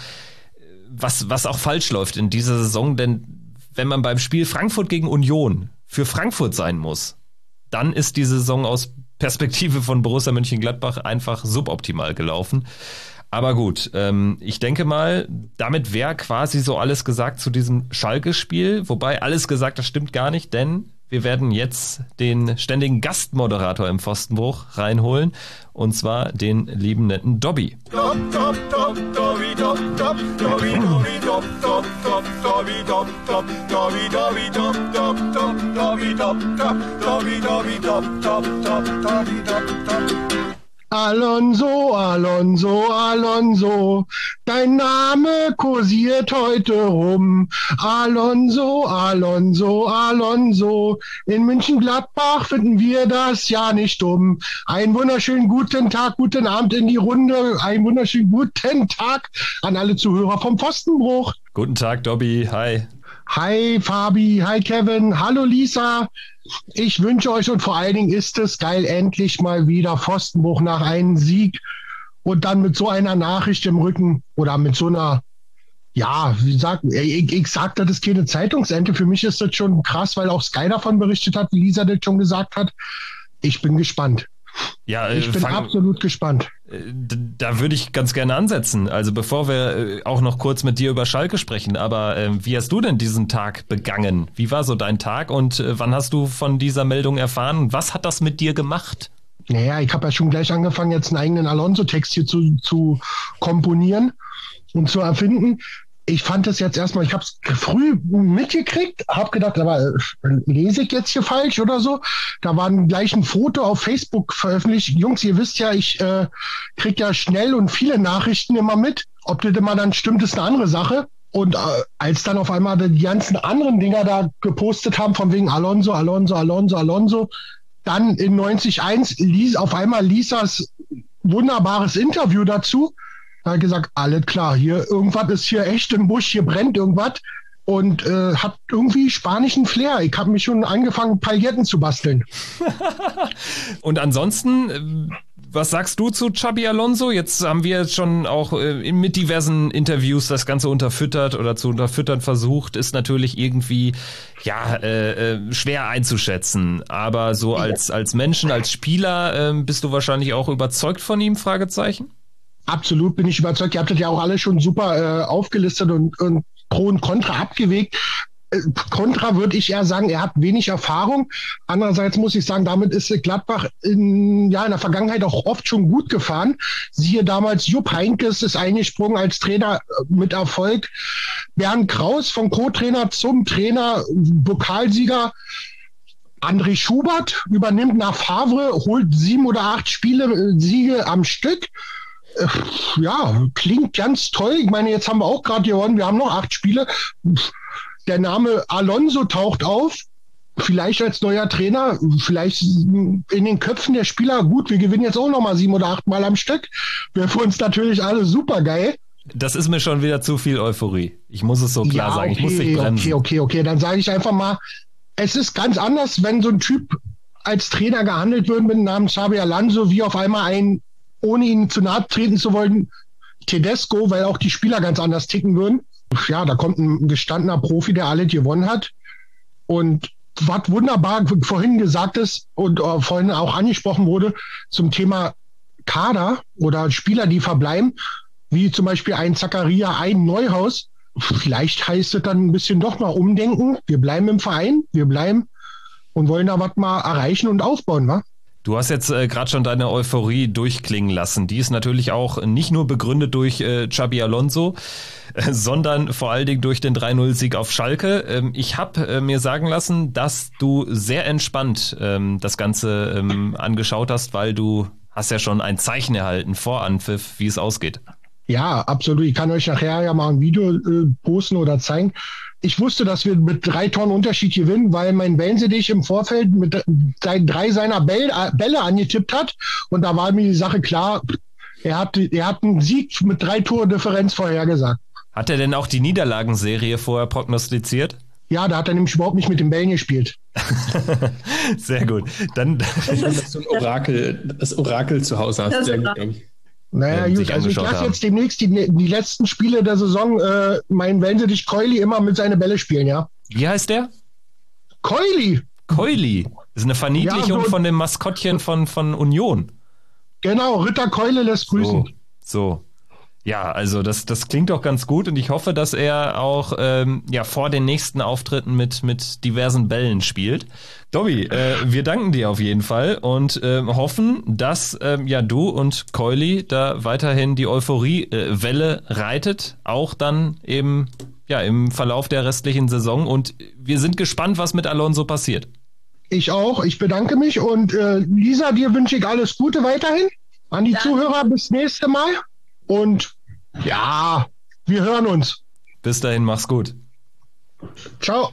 was, was auch falsch läuft in dieser Saison, denn wenn man beim Spiel Frankfurt gegen Union für Frankfurt sein muss, dann ist die Saison aus Perspektive von Borussia Mönchengladbach einfach suboptimal gelaufen. Aber gut, ähm, ich denke mal, damit wäre quasi so alles gesagt zu diesem Schalke-Spiel. Wobei alles gesagt, das stimmt gar nicht, denn wir werden jetzt den ständigen Gastmoderator im Pfostenbruch reinholen. Und zwar den lieben netten Dobby. Alonso, Alonso, Alonso, dein Name kursiert heute rum. Alonso, Alonso, Alonso, in Mönchengladbach finden wir das ja nicht dumm. Einen wunderschönen guten Tag, guten Abend in die Runde, einen wunderschönen guten Tag an alle Zuhörer vom Pfostenbruch. Guten Tag, Dobby, hi. Hi Fabi, hi Kevin, hallo Lisa. Ich wünsche euch und vor allen Dingen ist es geil, endlich mal wieder Pfostenbruch nach einem Sieg und dann mit so einer Nachricht im Rücken oder mit so einer, ja, wie sagt, ich, ich sag, das ist keine Zeitungsente. Für mich ist das schon krass, weil auch Sky davon berichtet hat, wie Lisa das schon gesagt hat. Ich bin gespannt. Ja, äh, ich bin fang, absolut gespannt. Da würde ich ganz gerne ansetzen. Also bevor wir äh, auch noch kurz mit dir über Schalke sprechen, aber äh, wie hast du denn diesen Tag begangen? Wie war so dein Tag und äh, wann hast du von dieser Meldung erfahren? Was hat das mit dir gemacht? Naja, ich habe ja schon gleich angefangen, jetzt einen eigenen Alonso-Text hier zu, zu komponieren und zu erfinden. Ich fand das jetzt erstmal, ich habe es früh mitgekriegt, habe gedacht, aber äh, lese ich jetzt hier falsch oder so? Da war gleich ein Foto auf Facebook veröffentlicht. Jungs, ihr wisst ja, ich äh, kriege ja schnell und viele Nachrichten immer mit. Ob das immer dann stimmt, ist eine andere Sache. Und äh, als dann auf einmal die ganzen anderen Dinger da gepostet haben, von wegen Alonso, Alonso, Alonso, Alonso, dann in neunzig eins ließ auf einmal Lisas wunderbares Interview dazu. Er hat gesagt, alles klar, hier irgendwas ist hier echt im Busch, hier brennt irgendwas und äh, hat irgendwie spanischen Flair. Ich habe mich schon angefangen, Pailletten zu basteln. Und ansonsten, was sagst du zu Xabi Alonso? Jetzt haben wir schon auch äh, mit diversen Interviews das Ganze unterfüttert oder zu unterfüttern versucht. Ist natürlich irgendwie ja äh, äh, schwer einzuschätzen. Aber so als, als Menschen, als Spieler äh, bist du wahrscheinlich auch überzeugt von ihm? Fragezeichen? Absolut, bin ich überzeugt. Ihr habt das ja auch alle schon super äh, aufgelistet und, und Pro und Contra abgewegt. Äh, Contra würde ich eher sagen, er hat wenig Erfahrung. Andererseits muss ich sagen, damit ist Gladbach in, ja, in der Vergangenheit auch oft schon gut gefahren. Siehe damals, Jupp Heynckes ist eingesprungen als Trainer mit Erfolg. Bernd Kraus vom Co-Trainer zum Trainer, Pokalsieger. André Schubert übernimmt nach Favre, holt sieben oder acht Spiele, Siege am Stück. Ja, klingt ganz toll. Ich meine, jetzt haben wir auch gerade gewonnen, wir haben noch acht Spiele. Der Name Alonso taucht auf, vielleicht als neuer Trainer, vielleicht in den Köpfen der Spieler. Gut, wir gewinnen jetzt auch noch mal sieben oder acht Mal am Stück. Wäre für uns natürlich alle super geil. Das ist mir schon wieder zu viel Euphorie. Ich muss es so klar ja, sagen. Okay, ich muss dich bremsen. Okay, okay, okay. Dann sage ich einfach mal, es ist ganz anders, wenn so ein Typ als Trainer gehandelt wird mit dem Namen Xabi Alonso, wie auf einmal ein, ohne ihn zu nahe treten zu wollen, Tedesco, weil auch die Spieler ganz anders ticken würden. Ja, da kommt ein gestandener Profi, der alles gewonnen hat. Und was wunderbar vorhin gesagt ist und uh, vorhin auch angesprochen wurde zum Thema Kader oder Spieler, die verbleiben, wie zum Beispiel ein Zakaria, ein Neuhaus. Vielleicht heißt es dann ein bisschen doch mal umdenken. Wir bleiben im Verein, wir bleiben und wollen da was mal erreichen und aufbauen, wa? Du hast jetzt äh, gerade schon deine Euphorie durchklingen lassen. Die ist natürlich auch nicht nur begründet durch äh, Xabi Alonso, äh, sondern vor allen Dingen durch den drei null Sieg auf Schalke. Ähm, ich habe äh, mir sagen lassen, dass du sehr entspannt ähm, das Ganze ähm, angeschaut hast, weil du hast ja schon ein Zeichen erhalten vor Anpfiff, wie es ausgeht. Ja, absolut. Ich kann euch nachher ja mal ein Video äh, posten oder zeigen. Ich wusste, dass wir mit drei Toren Unterschied gewinnen, weil mein Wellensittich im Vorfeld mit drei seiner Bälle, Bälle angetippt hat. Und da war mir die Sache klar, er hat, er hat einen Sieg mit drei Tore Differenz vorhergesagt. Hat er denn auch die Niederlagenserie vorher prognostiziert? Ja, da hat er nämlich überhaupt nicht mit den Bällen gespielt. Sehr gut. Dann dass du ein Orakel, das Orakel zu Hause hast. Sehr gut, glaube ich. Naja, gut, also ich lasse jetzt demnächst die, die letzten Spiele der Saison äh, meinen Wellensittich Keuli immer mit seine Bälle spielen, ja. Wie heißt der? Keuli. Keuli. Das ist eine Verniedlichung ja, so, von dem Maskottchen von, von Union. Genau, Ritter Keule lässt grüßen. So, so. Ja, also das, das klingt doch ganz gut und ich hoffe, dass er auch ähm, ja, vor den nächsten Auftritten mit, mit diversen Bällen spielt. Dobby, äh, wir danken dir auf jeden Fall und äh, hoffen, dass äh, ja du und Keuli da weiterhin die Euphorie-Welle äh, reitet, auch dann eben ja im Verlauf der restlichen Saison und wir sind gespannt, was mit Alonso passiert. Ich auch, ich bedanke mich und äh, Lisa, dir wünsche ich alles Gute weiterhin. An die Danke. Zuhörer bis nächste Mal und ja, wir hören uns. Bis dahin, mach's gut. Ciao.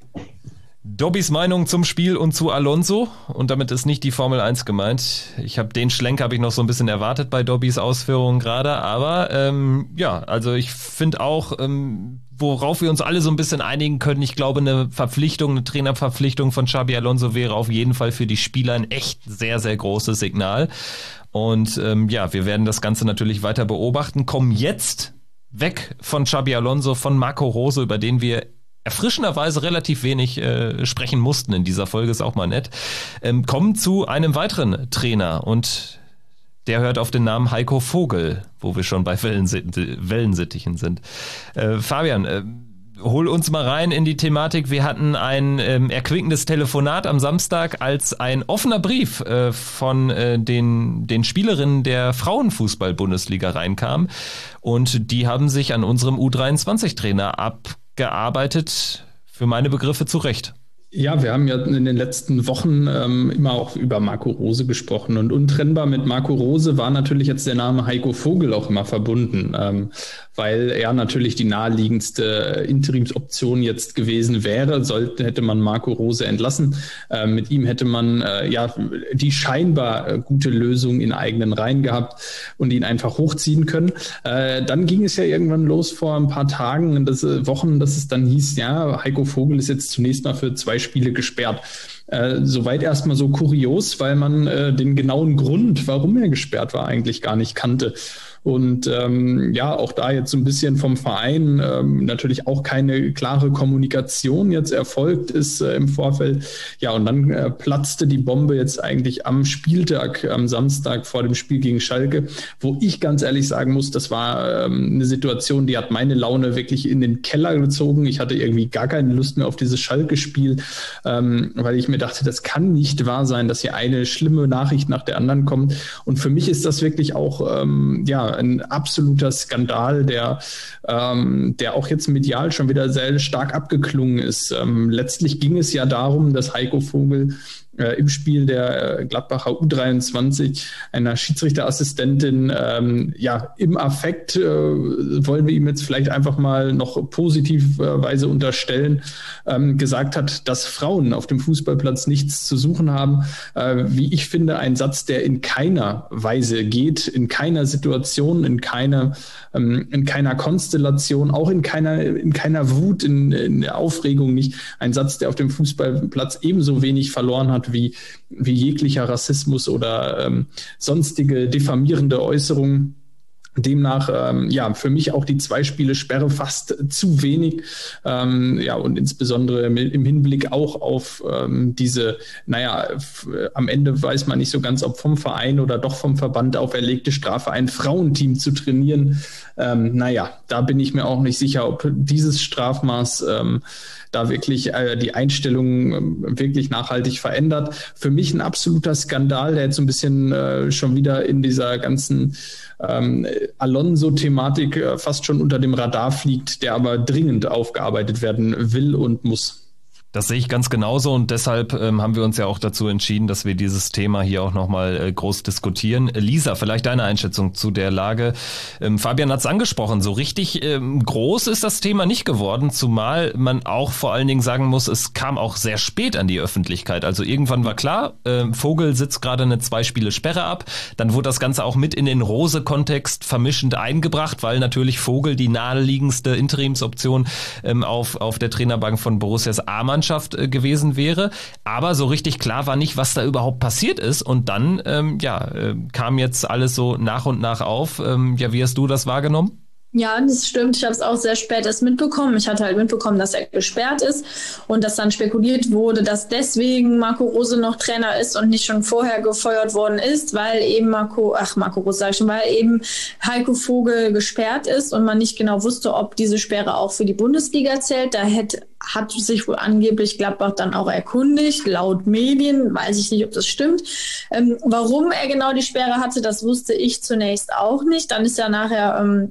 Dobbys Meinung zum Spiel und zu Alonso, und damit ist nicht die Formel eins gemeint. Ich habe den Schlenk habe ich noch so ein bisschen erwartet bei Dobbys Ausführungen gerade, aber ähm, ja, also ich finde auch, ähm, worauf wir uns alle so ein bisschen einigen können, ich glaube, eine Verpflichtung, eine Trainerverpflichtung von Xabi Alonso wäre auf jeden Fall für die Spieler ein echt sehr, sehr großes Signal. Und ähm, ja, wir werden das Ganze natürlich weiter beobachten, kommen jetzt weg von Xabi Alonso, von Marco Rose, über den wir erfrischenderweise relativ wenig äh, sprechen mussten in dieser Folge, ist auch mal nett, ähm, kommen zu einem weiteren Trainer, und der hört auf den Namen Heiko Vogel, wo wir schon bei Wellensitt- Wellensittichen sind. Äh, Fabian, äh, hol uns mal rein in die Thematik. Wir hatten ein ähm, erquickendes Telefonat am Samstag, als ein offener Brief äh, von äh, den, den Spielerinnen der Frauenfußball-Bundesliga reinkam, und die haben sich an unserem U dreiundzwanzig-Trainer abgearbeitet, für meine Begriffe zu Recht. Ja, wir haben ja in den letzten Wochen ähm, immer auch über Marco Rose gesprochen, und untrennbar mit Marco Rose war natürlich jetzt der Name Heiko Vogel auch immer verbunden, ähm, weil er natürlich die naheliegendste Interimsoption jetzt gewesen wäre, sollte, hätte man Marco Rose entlassen. Äh, mit ihm hätte man äh, ja die scheinbar äh, gute Lösung in eigenen Reihen gehabt und ihn einfach hochziehen können. Äh, dann ging es ja irgendwann los vor ein paar Tagen, das, äh, Wochen, dass es dann hieß, ja, Heiko Vogel ist jetzt zunächst mal für zwei Spiele gesperrt. Äh, soweit erstmal so kurios, weil man äh, den genauen Grund, warum er gesperrt war, eigentlich gar nicht kannte. Und ähm, ja, auch da jetzt so ein bisschen vom Verein ähm, natürlich auch keine klare Kommunikation jetzt erfolgt ist äh, im Vorfeld. Ja, und dann äh, platzte die Bombe jetzt eigentlich am Spieltag, am Samstag vor dem Spiel gegen Schalke, wo ich ganz ehrlich sagen muss, das war ähm, eine Situation, die hat meine Laune wirklich in den Keller gezogen. Ich hatte irgendwie gar keine Lust mehr auf dieses Schalke-Spiel, ähm, weil ich mir dachte, das kann nicht wahr sein, dass hier eine schlimme Nachricht nach der anderen kommt. Und für mich ist das wirklich auch, ähm, ja, ein absoluter Skandal, der, ähm, der auch jetzt medial schon wieder sehr stark abgeklungen ist. Ähm, letztlich ging es ja darum, dass Heiko Vogel äh, im Spiel der Gladbacher U dreiundzwanzig einer Schiedsrichterassistentin ähm, ja im Affekt, äh, wollen wir ihm jetzt vielleicht einfach mal noch positivweise unterstellen, ähm, gesagt hat, dass Frauen auf dem Fußballplatz nichts zu suchen haben. Äh, wie ich finde, ein Satz, der in keiner Weise geht, in keiner Situation, in keiner, ähm, in keiner Konstellation, auch in keiner, in keiner Wut, in, in der Aufregung nicht. Ein Satz, der auf dem Fußballplatz ebenso wenig verloren hat wie, wie jeglicher Rassismus oder ähm, sonstige diffamierende Äußerungen. Demnach, ähm, ja, für mich auch die zwei Spiele Sperre fast zu wenig. Ähm, ja, und insbesondere im Hinblick auch auf ähm, diese, naja, f- am Ende weiß man nicht so ganz, ob vom Verein oder doch vom Verband auferlegte Strafe, ein Frauenteam zu trainieren. Ähm, naja, da bin ich mir auch nicht sicher, ob dieses Strafmaß ähm, da wirklich äh, die Einstellung äh, wirklich nachhaltig verändert. Für mich ein absoluter Skandal, der jetzt so ein bisschen äh, schon wieder in dieser ganzen ähm, Alonso-Thematik äh, fast schon unter dem Radar fliegt, der aber dringend aufgearbeitet werden will und muss. Das sehe ich ganz genauso, und deshalb ähm, haben wir uns ja auch dazu entschieden, dass wir dieses Thema hier auch nochmal äh, groß diskutieren. Äh, Lisa, vielleicht deine Einschätzung zu der Lage. Ähm, Fabian hat es angesprochen, so richtig ähm, groß ist das Thema nicht geworden, zumal man auch vor allen Dingen sagen muss, es kam auch sehr spät an die Öffentlichkeit. Also irgendwann war klar, äh, Vogel sitzt gerade eine zwei Spiele Sperre ab, dann wurde das Ganze auch mit in den Rose-Kontext vermischend eingebracht, weil natürlich Vogel die naheliegendste Interimsoption ähm, auf, auf der Trainerbank von Borussias A-Mannschaft gewesen wäre, aber so richtig klar war nicht, was da überhaupt passiert ist, und dann ähm, ja, äh, kam jetzt alles so nach und nach auf. Ähm, ja, wie hast du das wahrgenommen? Ja, das stimmt. Ich habe es auch sehr spät erst mitbekommen. Ich hatte halt mitbekommen, dass er gesperrt ist und dass dann spekuliert wurde, dass deswegen Marco Rose noch Trainer ist und nicht schon vorher gefeuert worden ist, weil eben Marco, ach Marco Rose sag ich schon, weil eben Heiko Vogel gesperrt ist und man nicht genau wusste, ob diese Sperre auch für die Bundesliga zählt. Da hätte, hat sich wohl angeblich Gladbach dann auch erkundigt, laut Medien, weiß ich nicht, ob das stimmt. Ähm, warum er genau die Sperre hatte, das wusste ich zunächst auch nicht. Dann ist ja nachher ähm,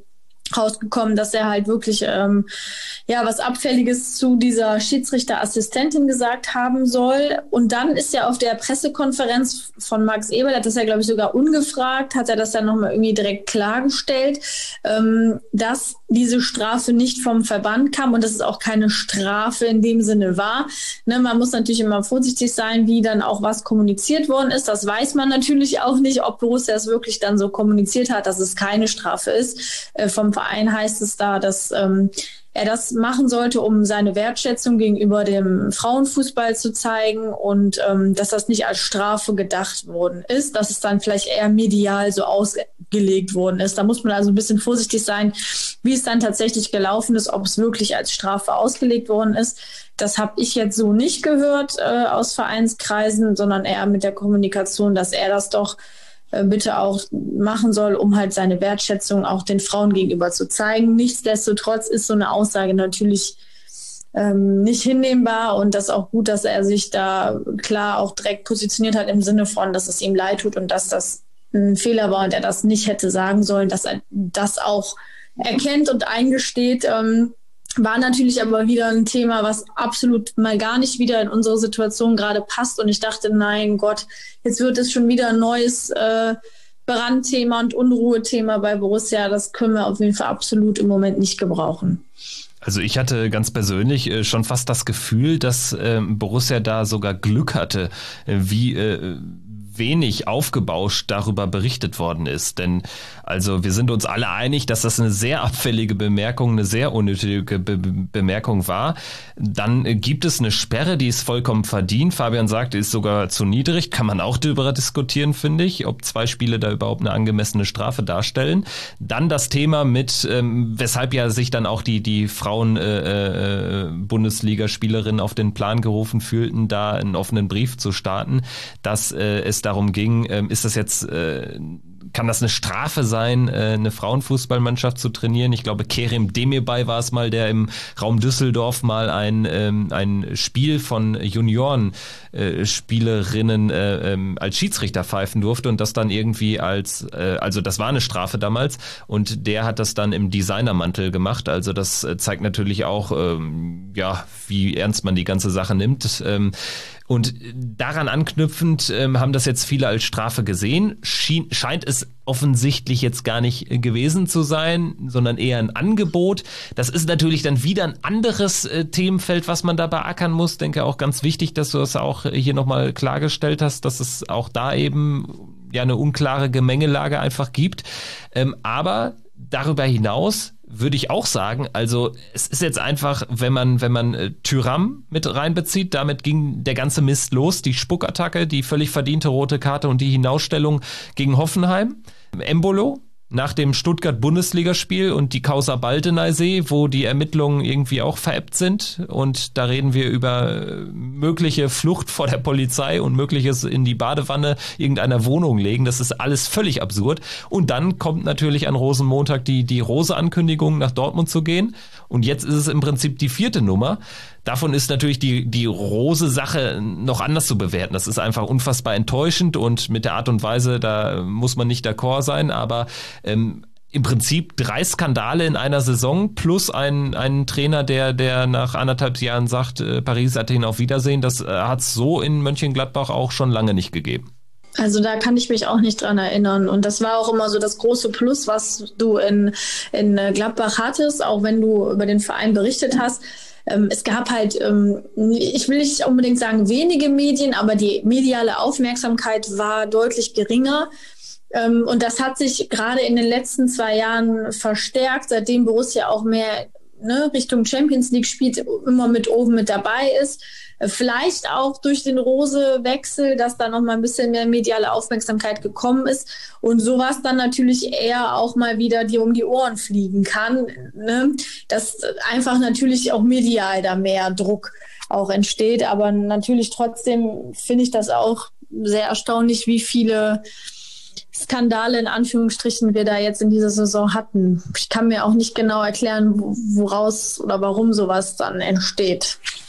rausgekommen, dass er halt wirklich ähm, ja was Abfälliges zu dieser Schiedsrichterassistentin gesagt haben soll. Und dann ist ja auf der Pressekonferenz von Max Eberl, hat das ja, glaube ich, sogar ungefragt, hat er das ja nochmal irgendwie direkt klargestellt, ähm, dass diese Strafe nicht vom Verband kam und dass es auch keine Strafe in dem Sinne war. Ne, man muss natürlich immer vorsichtig sein, wie dann auch was kommuniziert worden ist. Das weiß man natürlich auch nicht, ob Borussia es wirklich dann so kommuniziert hat, dass es keine Strafe ist. Äh, vom Verein heißt es da, dass ähm, er das machen sollte, um seine Wertschätzung gegenüber dem Frauenfußball zu zeigen und ähm, dass das nicht als Strafe gedacht worden ist, dass es dann vielleicht eher medial so ausgelegt worden ist. Da muss man also ein bisschen vorsichtig sein, wie es dann tatsächlich gelaufen ist, ob es wirklich als Strafe ausgelegt worden ist. Das habe ich jetzt so nicht gehört äh, aus Vereinskreisen, sondern eher mit der Kommunikation, dass er das doch bitte auch machen soll, um halt seine Wertschätzung auch den Frauen gegenüber zu zeigen. Nichtsdestotrotz ist so eine Aussage natürlich ähm, nicht hinnehmbar und das ist auch gut, dass er sich da klar auch direkt positioniert hat im Sinne von, dass es ihm leid tut und dass das ein Fehler war und er das nicht hätte sagen sollen, dass er das auch erkennt und eingesteht. Ähm, War natürlich aber wieder ein Thema, was absolut mal gar nicht wieder in unsere Situation gerade passt. Und ich dachte, nein Gott, jetzt wird es schon wieder ein neues äh, Brandthema und Unruhethema bei Borussia. Das können wir auf jeden Fall absolut im Moment nicht gebrauchen. Also ich hatte ganz persönlich äh, schon fast das Gefühl, dass äh, Borussia da sogar Glück hatte, äh, wie äh, wenig aufgebauscht darüber berichtet worden ist. Denn also wir sind uns alle einig, dass das eine sehr abfällige Bemerkung, eine sehr unnötige Be- Be- Bemerkung war. Dann äh, gibt es eine Sperre, die ist vollkommen verdient. Fabian sagt, die ist sogar zu niedrig. Kann man auch darüber diskutieren, finde ich, ob zwei Spiele da überhaupt eine angemessene Strafe darstellen. Dann das Thema mit, ähm, weshalb ja sich dann auch die, die Frauen äh, äh, Bundesligaspielerinnen auf den Plan gerufen fühlten, da einen offenen Brief zu starten, dass äh, es darum ging, äh, ist das jetzt, äh, kann das eine Strafe sein, äh, eine Frauenfußballmannschaft zu trainieren? Ich glaube, Kerem Demirbay war es mal, der im Raum Düsseldorf mal ein, ähm, ein Spiel von Junioren-Spielerinnen äh, äh, als Schiedsrichter pfeifen durfte und das dann irgendwie als, äh, also das war eine Strafe damals und der hat das dann im Designermantel gemacht. Also das äh, zeigt natürlich auch, ähm, ja, wie ernst man die ganze Sache nimmt. Ähm, Und daran anknüpfend ähm, haben das jetzt viele als Strafe gesehen. Schien, scheint es offensichtlich jetzt gar nicht gewesen zu sein, sondern eher ein Angebot. Das ist natürlich dann wieder ein anderes äh, Themenfeld, was man da beackern muss. Ich denke auch ganz wichtig, dass du das auch hier nochmal klargestellt hast, dass es auch da eben ja eine unklare Gemengelage einfach gibt. Ähm, aber darüber hinaus würde ich auch sagen, also es ist jetzt einfach, wenn man wenn man äh, Thuram mit reinbezieht, damit ging der ganze Mist los, die Spuckattacke, die völlig verdiente rote Karte und die Hinausstellung gegen Hoffenheim. Embolo nach dem Stuttgart-Bundesligaspiel und die Causa Baldeneysee, wo die Ermittlungen irgendwie auch verebbt sind und da reden wir über mögliche Flucht vor der Polizei und mögliches in die Badewanne irgendeiner Wohnung legen, das ist alles völlig absurd und dann kommt natürlich an Rosenmontag die, die Rose-Ankündigung nach Dortmund zu gehen und jetzt ist es im Prinzip die vierte Nummer. Davon ist natürlich die, die Rose-Sache noch anders zu bewerten. Das ist einfach unfassbar enttäuschend und mit der Art und Weise, da muss man nicht d'accord sein, aber ähm, im Prinzip drei Skandale in einer Saison plus ein, ein Trainer, der, der nach anderthalb Jahren sagt, äh, Paris, Athen, auf Wiedersehen, das äh, hat es so in Mönchengladbach auch schon lange nicht gegeben. Also da kann ich mich auch nicht dran erinnern. Und das war auch immer so das große Plus, was du in, in Gladbach hattest, auch wenn du über den Verein berichtet hast. Es gab halt, ich will nicht unbedingt sagen wenige Medien, aber die mediale Aufmerksamkeit war deutlich geringer. Und das hat sich gerade in den letzten zwei Jahren verstärkt, seitdem Borussia auch mehr ne, Richtung Champions League spielt, immer mit oben mit dabei ist. Vielleicht auch durch den Rose-Wechsel, dass da noch mal ein bisschen mehr mediale Aufmerksamkeit gekommen ist und sowas dann natürlich eher auch mal wieder dir um die Ohren fliegen kann, ne? Dass einfach natürlich auch medial da mehr Druck auch entsteht. Aber natürlich trotzdem finde ich das auch sehr erstaunlich, wie viele Skandale in Anführungsstrichen wir da jetzt in dieser Saison hatten. Ich kann mir auch nicht genau erklären, woraus oder warum sowas dann entsteht.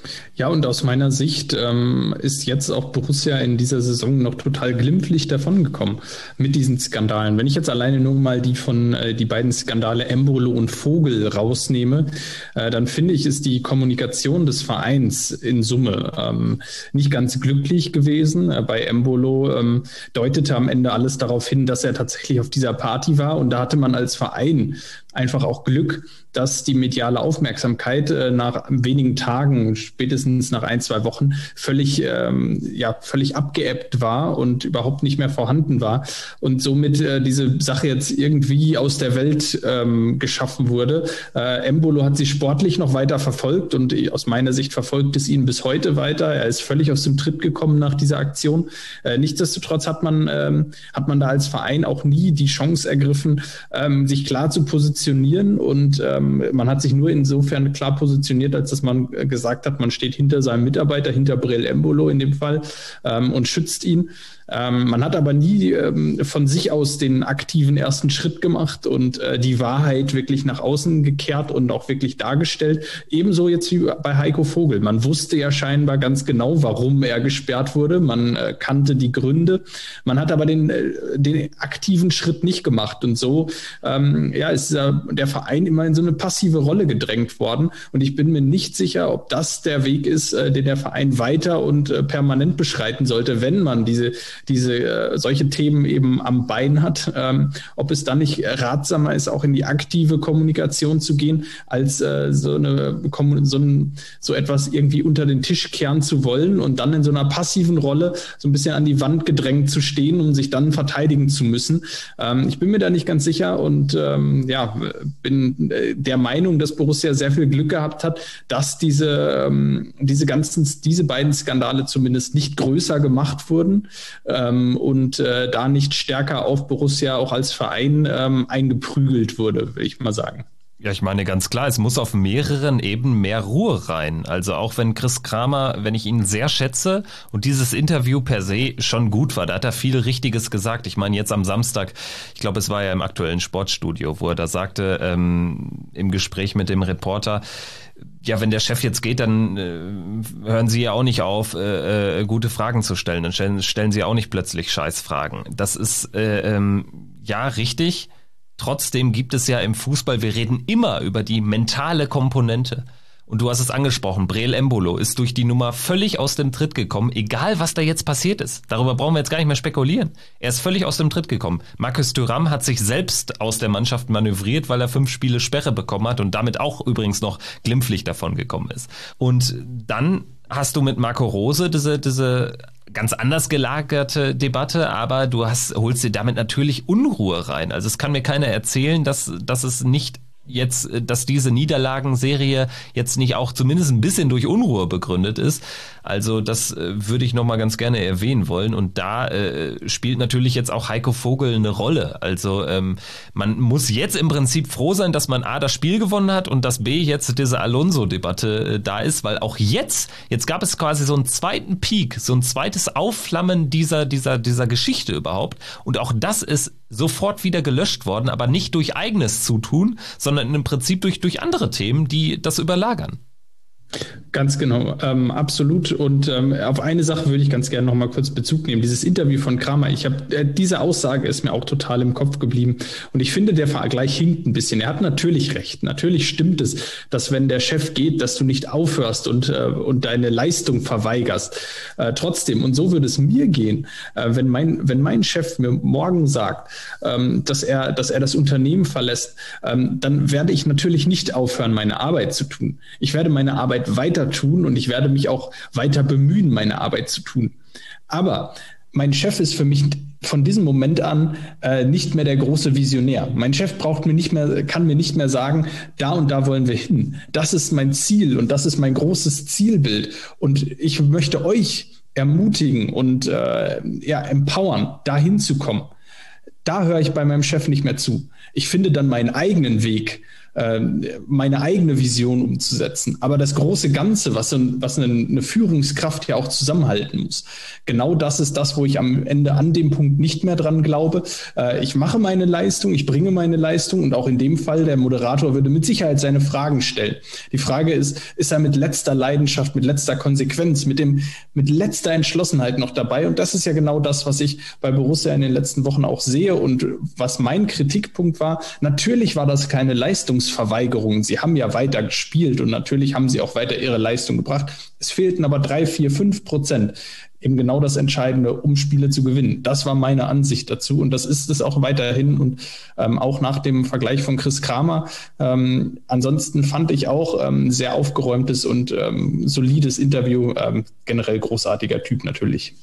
Ja, und aus meiner Sicht ähm, ist jetzt auch Borussia in dieser Saison noch total glimpflich davongekommen mit diesen Skandalen. Wenn ich jetzt alleine nur mal die von äh, die beiden Skandale Embolo und Vogel rausnehme, äh, dann finde ich, ist die Kommunikation des Vereins in Summe ähm, nicht ganz glücklich gewesen. Äh, bei Embolo ähm, deutete am Ende alles darauf hin, dass er tatsächlich auf dieser Party war, und da hatte man als Verein einfach auch Glück, dass die mediale Aufmerksamkeit äh, nach wenigen Tagen, spätestens nach ein, zwei Wochen, völlig, ähm, ja, völlig abgeebbt war und überhaupt nicht mehr vorhanden war. Und somit äh, diese Sache jetzt irgendwie aus der Welt ähm, geschaffen wurde. Äh, Embolo hat sie sportlich noch weiter verfolgt, und aus meiner Sicht verfolgt es ihn bis heute weiter. Er ist völlig aus dem Tritt gekommen nach dieser Aktion. Äh, nichtsdestotrotz hat man, ähm, hat man da als Verein auch nie die Chance ergriffen, ähm, sich klar zu positionieren, und ähm, man hat sich nur insofern klar positioniert, als dass man gesagt hat, man steht hinter seinem Mitarbeiter, hinter Breel Embolo in dem Fall, ähm, und schützt ihn. Ähm, man hat aber nie ähm, von sich aus den aktiven ersten Schritt gemacht und äh, die Wahrheit wirklich nach außen gekehrt und auch wirklich dargestellt. Ebenso jetzt wie bei Heiko Vogel. Man wusste ja scheinbar ganz genau, warum er gesperrt wurde. Man äh, kannte die Gründe. Man hat aber den, äh, den aktiven Schritt nicht gemacht. Und so ähm, ja, ist äh, der Verein immer in so eine passive Rolle gedrängt worden. Und ich bin mir nicht sicher, ob das der Weg ist, äh, den der Verein weiter und äh, permanent beschreiten sollte, wenn man diese diese äh, solche Themen eben am Bein hat, ähm, ob es dann nicht ratsamer ist, auch in die aktive Kommunikation zu gehen, als äh, so eine so, ein, so etwas irgendwie unter den Tisch kehren zu wollen und dann in so einer passiven Rolle so ein bisschen an die Wand gedrängt zu stehen, um sich dann verteidigen zu müssen. Ähm, ich bin mir da nicht ganz sicher, und ähm, ja, bin äh, der Meinung, dass Borussia sehr viel Glück gehabt hat, dass diese ähm, diese ganzen diese beiden Skandale zumindest nicht größer gemacht wurden. Ähm, und äh, da nicht stärker auf Borussia auch als Verein ähm, eingeprügelt wurde, will ich mal sagen. Ja, ich meine ganz klar, es muss auf mehreren Ebenen mehr Ruhe rein. Also auch wenn Chris Kramer, wenn ich ihn sehr schätze und dieses Interview per se schon gut war, da hat er viel Richtiges gesagt. Ich meine jetzt am Samstag, ich glaube es war ja im aktuellen Sportstudio, wo er da sagte, ähm, im Gespräch mit dem Reporter, ja, wenn der Chef jetzt geht, dann äh, hören Sie ja auch nicht auf, äh, äh, gute Fragen zu stellen. Dann stellen, stellen Sie auch nicht plötzlich Scheißfragen. Das ist äh, ähm, ja richtig. Trotzdem gibt es ja im Fußball, wir reden immer über die mentale Komponente. Und du hast es angesprochen, Breel Embolo ist durch die Nummer völlig aus dem Tritt gekommen, egal was da jetzt passiert ist. Darüber brauchen wir jetzt gar nicht mehr spekulieren. Er ist völlig aus dem Tritt gekommen. Marcus Thuram hat sich selbst aus der Mannschaft manövriert, weil er fünf Spiele Sperre bekommen hat und damit auch übrigens noch glimpflich davon gekommen ist. Und dann hast du mit Marco Rose diese, diese ganz anders gelagerte Debatte, aber du hast, holst dir damit natürlich Unruhe rein. Also es kann mir keiner erzählen, dass, dass es nicht jetzt, dass diese Niederlagenserie jetzt nicht auch zumindest ein bisschen durch Unruhe begründet ist. Also das äh, würde ich nochmal ganz gerne erwähnen wollen. Und da äh, spielt natürlich jetzt auch Heiko Vogel eine Rolle. Also ähm, man muss jetzt im Prinzip froh sein, dass man A, das Spiel gewonnen hat und dass B, jetzt diese Alonso-Debatte äh, da ist, weil auch jetzt, jetzt gab es quasi so einen zweiten Peak, so ein zweites Aufflammen dieser, dieser, dieser Geschichte überhaupt. Und auch das ist sofort wieder gelöscht worden, aber nicht durch eigenes Zutun, sondern im Prinzip durch, durch andere Themen, die das überlagern. Ganz genau, ähm, absolut. Und ähm, auf eine Sache würde ich ganz gerne noch mal kurz Bezug nehmen. Dieses Interview von Kramer, ich habe äh, diese Aussage ist mir auch total im Kopf geblieben. Und ich finde, der Vergleich hinkt ein bisschen. Er hat natürlich recht. Natürlich stimmt es, dass wenn der Chef geht, dass du nicht aufhörst und äh, und deine Leistung verweigerst. Äh, trotzdem, und so würde es mir gehen, äh, wenn mein wenn mein Chef mir morgen sagt, ähm, dass er dass er das Unternehmen verlässt, ähm, dann werde ich natürlich nicht aufhören, meine Arbeit zu tun. Ich werde meine Arbeit weiter tun und ich werde mich auch weiter bemühen, meine Arbeit zu tun. Aber mein Chef ist für mich von diesem Moment an äh, nicht mehr der große Visionär. Mein Chef braucht mir nicht mehr, kann mir nicht mehr sagen, da und da wollen wir hin. Das ist mein Ziel und das ist mein großes Zielbild. Und ich möchte euch ermutigen und äh, ja, empowern, da hinzukommen. Da höre ich bei meinem Chef nicht mehr zu. Ich finde dann meinen eigenen Weg, äh, meine eigene Vision umzusetzen. Aber das große Ganze, was, was eine, eine Führungskraft ja auch zusammenhalten muss, genau das ist das, wo ich am Ende an dem Punkt nicht mehr dran glaube. Äh, ich mache meine Leistung, ich bringe meine Leistung und auch in dem Fall, der Moderator würde mit Sicherheit seine Fragen stellen. Die Frage ist, ist er mit letzter Leidenschaft, mit letzter Konsequenz, mit dem, mit letzter Entschlossenheit noch dabei? Und das ist ja genau das, was ich bei Borussia in den letzten Wochen auch sehe und was mein Kritikpunkt war. Natürlich war das keine Leistungsverweigerung. Sie haben ja weiter gespielt und natürlich haben sie auch weiter ihre Leistung gebracht. Es fehlten aber drei, vier, fünf Prozent. Eben genau das Entscheidende, um Spiele zu gewinnen. Das war meine Ansicht dazu und das ist es auch weiterhin und ähm, auch nach dem Vergleich von Chris Kramer. Ähm, ansonsten fand ich auch ähm, sehr aufgeräumtes und ähm, solides Interview. Ähm, generell großartiger Typ natürlich.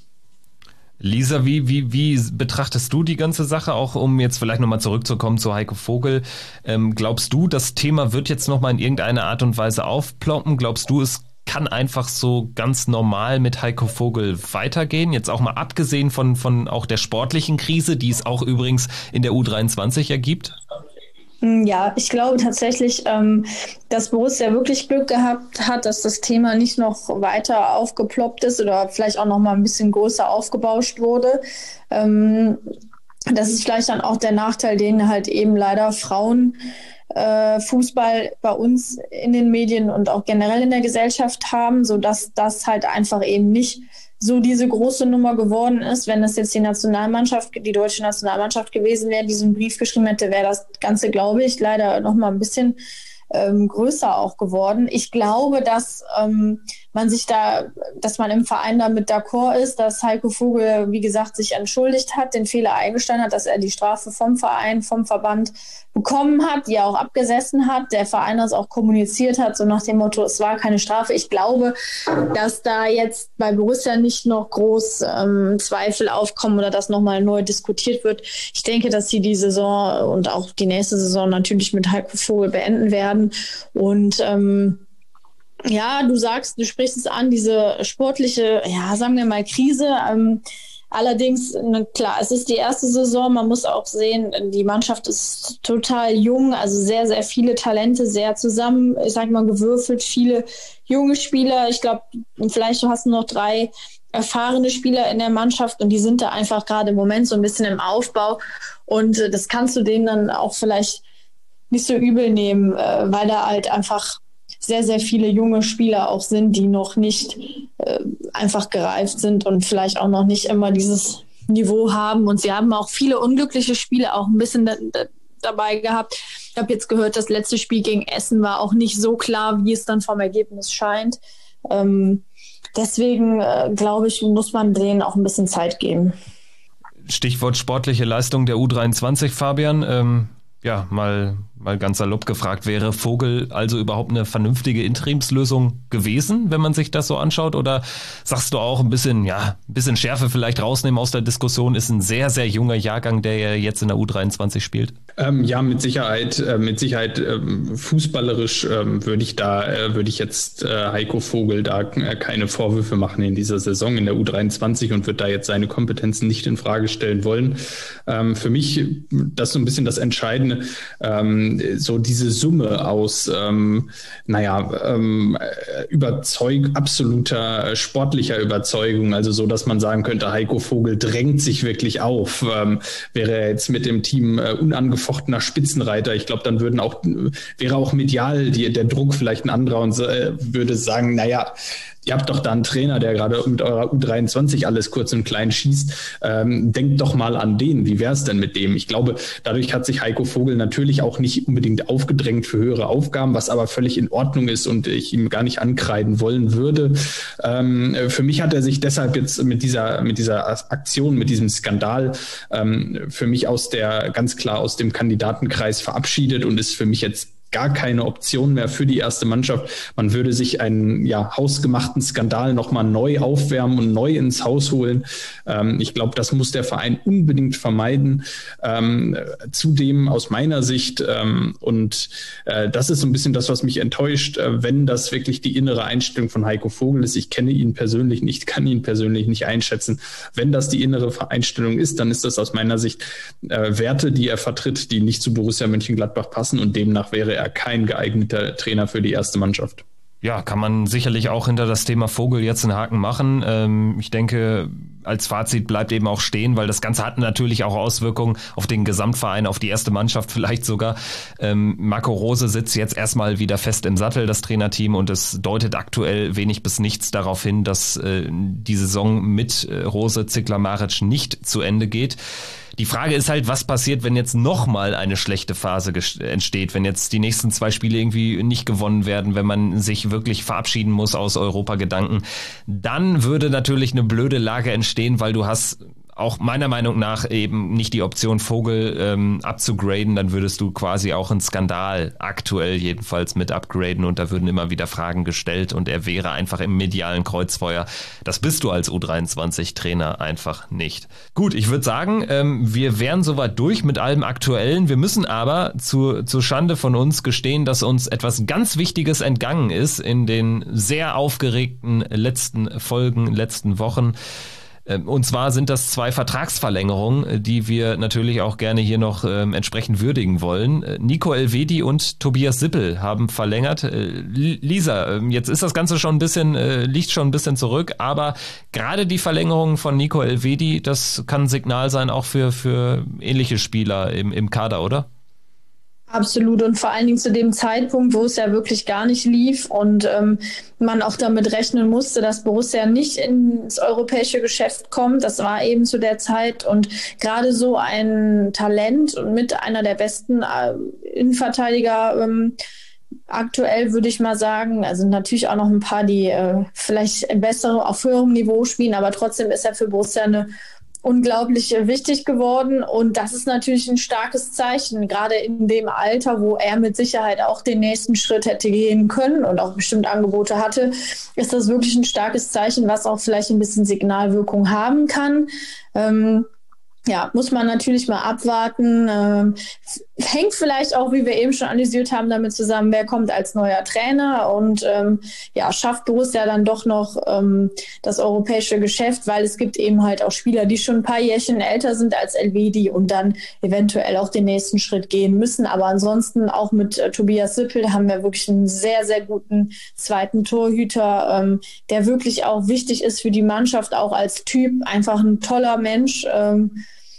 Lisa, wie, wie, wie betrachtest du die ganze Sache, auch um jetzt vielleicht nochmal zurückzukommen zu Heiko Vogel? Ähm, glaubst du, das Thema wird jetzt nochmal in irgendeiner Art und Weise aufploppen? Glaubst du, es kann einfach so ganz normal mit Heiko Vogel weitergehen? Jetzt auch mal abgesehen von, von auch der sportlichen Krise, die es auch übrigens in der U dreiundzwanzig ergibt? Ja, ich glaube tatsächlich, ähm, dass Borussia wirklich Glück gehabt hat, dass das Thema nicht noch weiter aufgeploppt ist oder vielleicht auch noch mal ein bisschen größer aufgebauscht wurde. Ähm, das ist vielleicht dann auch der Nachteil, den halt eben leider Frauen äh, Fußball bei uns in den Medien und auch generell in der Gesellschaft haben, sodass das halt einfach eben nicht so diese große Nummer geworden ist. Wenn das jetzt die Nationalmannschaft, die deutsche Nationalmannschaft gewesen wäre, diesen Brief geschrieben hätte, wäre das Ganze, glaube ich, leider noch mal ein bisschen ähm, größer auch geworden. Ich glaube, dass ähm, man sich da, dass man im Verein damit d'accord ist, dass Heiko Vogel, wie gesagt, sich entschuldigt hat, den Fehler eingestanden hat, dass er die Strafe vom Verein, vom Verband bekommen hat, die er auch abgesessen hat, der Verein das auch kommuniziert hat, so nach dem Motto, es war keine Strafe. Ich glaube, dass da jetzt bei Borussia nicht noch groß ähm, Zweifel aufkommen oder dass nochmal neu diskutiert wird. Ich denke, dass sie die Saison und auch die nächste Saison natürlich mit Heiko Vogel beenden werden. Und ähm, ja, du sagst, du sprichst es an, diese sportliche, ja, sagen wir mal Krise. Ähm, allerdings, ne, klar, es ist die erste Saison. Man muss auch sehen, die Mannschaft ist total jung, also sehr, sehr viele Talente, sehr zusammen, ich sag mal, gewürfelt, viele junge Spieler. Ich glaube, vielleicht hast du noch drei erfahrene Spieler in der Mannschaft und die sind da einfach gerade im Moment so ein bisschen im Aufbau. Und äh, das kannst du denen dann auch vielleicht nicht so übel nehmen, äh, weil da halt einfach sehr, sehr viele junge Spieler auch sind, die noch nicht äh, einfach gereift sind und vielleicht auch noch nicht immer dieses Niveau haben. Und sie haben auch viele unglückliche Spiele auch ein bisschen da, da, dabei gehabt. Ich habe jetzt gehört, das letzte Spiel gegen Essen war auch nicht so klar, wie es dann vom Ergebnis scheint. Ähm, deswegen, äh, glaube ich, muss man denen auch ein bisschen Zeit geben. Stichwort sportliche Leistung der U dreiundzwanzig, Fabian. Ähm Ja, mal, mal ganz salopp gefragt, wäre Vogel also überhaupt eine vernünftige Interimslösung gewesen, wenn man sich das so anschaut? Oder sagst du auch ein bisschen, ja, ein bisschen Schärfe vielleicht rausnehmen aus der Diskussion, ist ein sehr, sehr junger Jahrgang, der ja jetzt in der U dreiundzwanzig spielt? Ähm, ja, mit Sicherheit, äh, mit Sicherheit ähm, fußballerisch ähm, würde ich da, äh, würde ich jetzt äh, Heiko Vogel da äh, keine Vorwürfe machen in dieser Saison in der U dreiundzwanzig und würde da jetzt seine Kompetenzen nicht in Frage stellen wollen. Ähm, für mich, das ist so ein bisschen das Entscheidende, Ähm, so diese Summe aus, ähm, naja, ähm, Überzeug, absoluter sportlicher Überzeugung, also so, dass man sagen könnte, Heiko Vogel drängt sich wirklich auf. Ähm, wäre er jetzt mit dem Team äh, unangefochtener Spitzenreiter, ich glaube, dann würden auch, wäre auch medial die, der Druck vielleicht ein anderer und äh, würde sagen, naja, ihr habt doch da einen Trainer, der gerade mit eurer U dreiundzwanzig alles kurz und klein schießt. Ähm, denkt doch mal an den. Wie wäre es denn mit dem? Ich glaube, dadurch hat sich Heiko Vogel natürlich auch nicht unbedingt aufgedrängt für höhere Aufgaben, was aber völlig in Ordnung ist und ich ihm gar nicht ankreiden wollen würde. Ähm, für mich hat er sich deshalb jetzt mit dieser, mit dieser Aktion, mit diesem Skandal ähm, für mich aus der, ganz klar aus dem Kandidatenkreis verabschiedet und ist für mich jetzt gar keine Option mehr für die erste Mannschaft. Man würde sich einen ja hausgemachten Skandal nochmal neu aufwärmen und neu ins Haus holen. Ähm, ich glaube, das muss der Verein unbedingt vermeiden. Ähm, zudem aus meiner Sicht, ähm, und äh, das ist so ein bisschen das, was mich enttäuscht, äh, wenn das wirklich die innere Einstellung von Heiko Vogel ist. Ich kenne ihn persönlich nicht, kann ihn persönlich nicht einschätzen. Wenn das die innere Einstellung ist, dann ist das aus meiner Sicht äh, Werte, die er vertritt, die nicht zu Borussia Mönchengladbach passen und demnach wäre er er kein geeigneter Trainer für die erste Mannschaft. Ja, kann man sicherlich auch hinter das Thema Vogel jetzt einen Haken machen. Ähm, ich denke, als Fazit bleibt eben auch stehen, weil das Ganze hat natürlich auch Auswirkungen auf den Gesamtverein, auf die erste Mannschaft vielleicht sogar. Ähm, Marco Rose sitzt jetzt erstmal wieder fest im Sattel, das Trainerteam, und es deutet aktuell wenig bis nichts darauf hin, dass äh, die Saison mit äh, Rose, Zickler, Maric nicht zu Ende geht. Die Frage ist halt, was passiert, wenn jetzt nochmal eine schlechte Phase entsteht, wenn jetzt die nächsten zwei Spiele irgendwie nicht gewonnen werden, wenn man sich wirklich verabschieden muss aus Europa-Gedanken. Dann würde natürlich eine blöde Lage entstehen, weil du hast auch meiner Meinung nach eben nicht die Option, Vogel ähm, abzugraden, dann würdest du quasi auch einen Skandal aktuell jedenfalls mit upgraden, und da würden immer wieder Fragen gestellt und er wäre einfach im medialen Kreuzfeuer. Das bist du als U dreiundzwanzig-Trainer einfach nicht. Gut, ich würde sagen, ähm, wir wären soweit durch mit allem Aktuellen. Wir müssen aber zu, zu Schande von uns gestehen, dass uns etwas ganz Wichtiges entgangen ist in den sehr aufgeregten letzten Folgen, letzten Wochen. Und zwar sind das zwei Vertragsverlängerungen, die wir natürlich auch gerne hier noch ähm, entsprechend würdigen wollen. Nico Elvedi und Tobias Sippel haben verlängert. Äh, Lisa, äh, jetzt ist das Ganze schon ein bisschen, äh, liegt schon ein bisschen zurück, aber gerade die Verlängerung von Nico Elvedi, das kann ein Signal sein auch für, für ähnliche Spieler im, im Kader, oder? Absolut, und vor allen Dingen zu dem Zeitpunkt, wo es ja wirklich gar nicht lief und ähm, man auch damit rechnen musste, dass Borussia nicht ins europäische Geschäft kommt. Das war eben zu der Zeit, und gerade so ein Talent und mit einer der besten äh, Innenverteidiger ähm, aktuell, würde ich mal sagen, also natürlich auch noch ein paar, die äh, vielleicht bessere auf höherem Niveau spielen, aber trotzdem ist er für Borussia eine unglaublich wichtig geworden, und das ist natürlich ein starkes Zeichen, gerade in dem Alter, wo er mit Sicherheit auch den nächsten Schritt hätte gehen können und auch bestimmt Angebote hatte, ist das wirklich ein starkes Zeichen, was auch vielleicht ein bisschen Signalwirkung haben kann. Ähm, Ja, muss man natürlich mal abwarten. Ähm, hängt vielleicht auch, wie wir eben schon analysiert haben, damit zusammen, wer kommt als neuer Trainer, und ähm, ja, schafft Borussia dann doch noch ähm, das europäische Geschäft, weil es gibt eben halt auch Spieler, die schon ein paar Jährchen älter sind als Elvedi und dann eventuell auch den nächsten Schritt gehen müssen. Aber ansonsten auch mit äh, Tobias Sippel haben wir wirklich einen sehr, sehr guten zweiten Torhüter, ähm, der wirklich auch wichtig ist für die Mannschaft, auch als Typ, einfach ein toller Mensch. Ähm,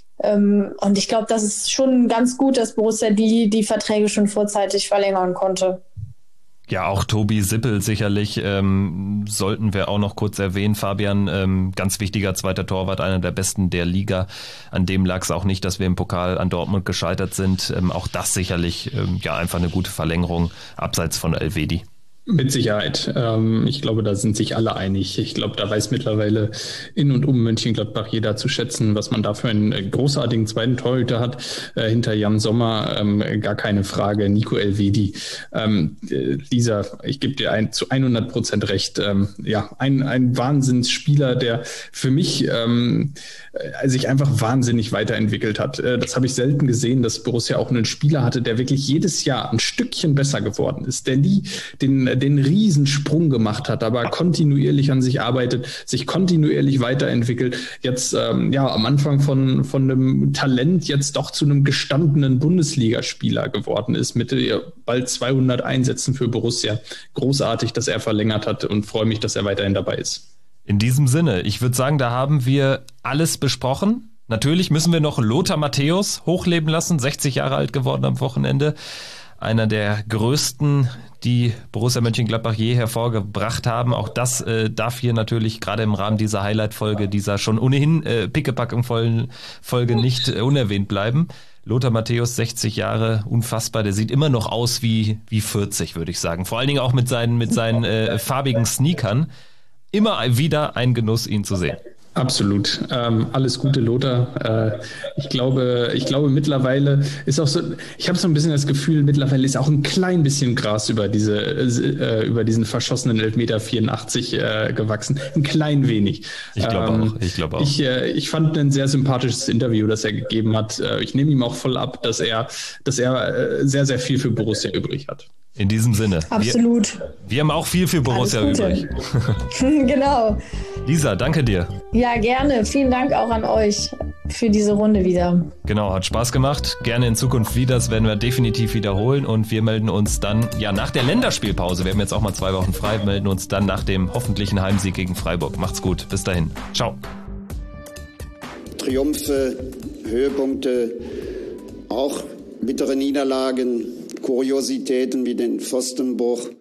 Und ich glaube, das ist schon ganz gut, dass Borussia die, die Verträge schon vorzeitig verlängern konnte. Ja, auch Tobi Sippel sicherlich ähm, sollten wir auch noch kurz erwähnen. Fabian, ähm, ganz wichtiger zweiter Torwart, einer der besten der Liga. An dem lag es auch nicht, dass wir im Pokal an Dortmund gescheitert sind. Ähm, auch das sicherlich ähm, ja einfach eine gute Verlängerung, abseits von Elvedi. Mit Sicherheit. Ähm, ich glaube, da sind sich alle einig. Ich glaube, da weiß mittlerweile in und um Mönchengladbach jeder zu schätzen, was man da für einen großartigen zweiten Torhüter hat. Äh, hinter Jan Sommer ähm, gar keine Frage. Nico Elvedi. Ähm, äh, Lisa, ich gebe dir ein, zu hundert Prozent recht. Ähm, ja, ein, ein Wahnsinnsspieler, der für mich ähm, sich einfach wahnsinnig weiterentwickelt hat. Äh, das habe ich selten gesehen, dass Borussia auch einen Spieler hatte, der wirklich jedes Jahr ein Stückchen besser geworden ist, der nie den den Riesensprung gemacht hat, aber kontinuierlich an sich arbeitet, sich kontinuierlich weiterentwickelt, jetzt ähm, ja am Anfang von, von einem Talent jetzt doch zu einem gestandenen Bundesligaspieler geworden ist, mit bald zweihundert Einsätzen für Borussia. Großartig, dass er verlängert hat, und freue mich, dass er weiterhin dabei ist. In diesem Sinne, ich würde sagen, da haben wir alles besprochen. Natürlich müssen wir noch Lothar Matthäus hochleben lassen, sechzig Jahre alt geworden am Wochenende. Einer der größten, die Borussia Mönchengladbach je hervorgebracht haben. Auch das äh, darf hier natürlich gerade im Rahmen dieser Highlight-Folge, dieser schon ohnehin äh, pickepackenvollen Folge nicht äh, unerwähnt bleiben. Lothar Matthäus, sechzig Jahre, unfassbar. Der sieht immer noch aus wie wie vierzig, würde ich sagen. Vor allen Dingen auch mit seinen mit seinen äh, farbigen Sneakern. Immer wieder ein Genuss, ihn zu sehen. Absolut. Ähm, alles Gute, Lothar. Äh, ich glaube, ich glaube mittlerweile ist auch so, ich habe so ein bisschen das Gefühl, mittlerweile ist auch ein klein bisschen Gras über diese, äh, über diesen verschossenen Elfmeter vierundachtzig äh, gewachsen. Ein klein wenig. Ich glaube ähm, auch. Ich glaube auch. Ich, äh, ich fand ein sehr sympathisches Interview, das er gegeben hat. Äh, ich nehme ihm auch voll ab, dass er, dass er äh, sehr, sehr viel für Borussia übrig hat. In diesem Sinne. Absolut. Wir, wir haben auch viel für Borussia übrig. Genau. Lisa, danke dir. Ja, gerne. Vielen Dank auch an euch für diese Runde wieder. Genau, hat Spaß gemacht. Gerne in Zukunft wieder. Das werden wir definitiv wiederholen. Und wir melden uns dann, ja, nach der Länderspielpause. Wir haben jetzt auch mal zwei Wochen frei. Melden uns dann nach dem hoffentlichen Heimsieg gegen Freiburg. Macht's gut. Bis dahin. Ciao. Triumphe, Höhepunkte, auch bittere Niederlagen, Kuriositäten wie den Pfostenbruch.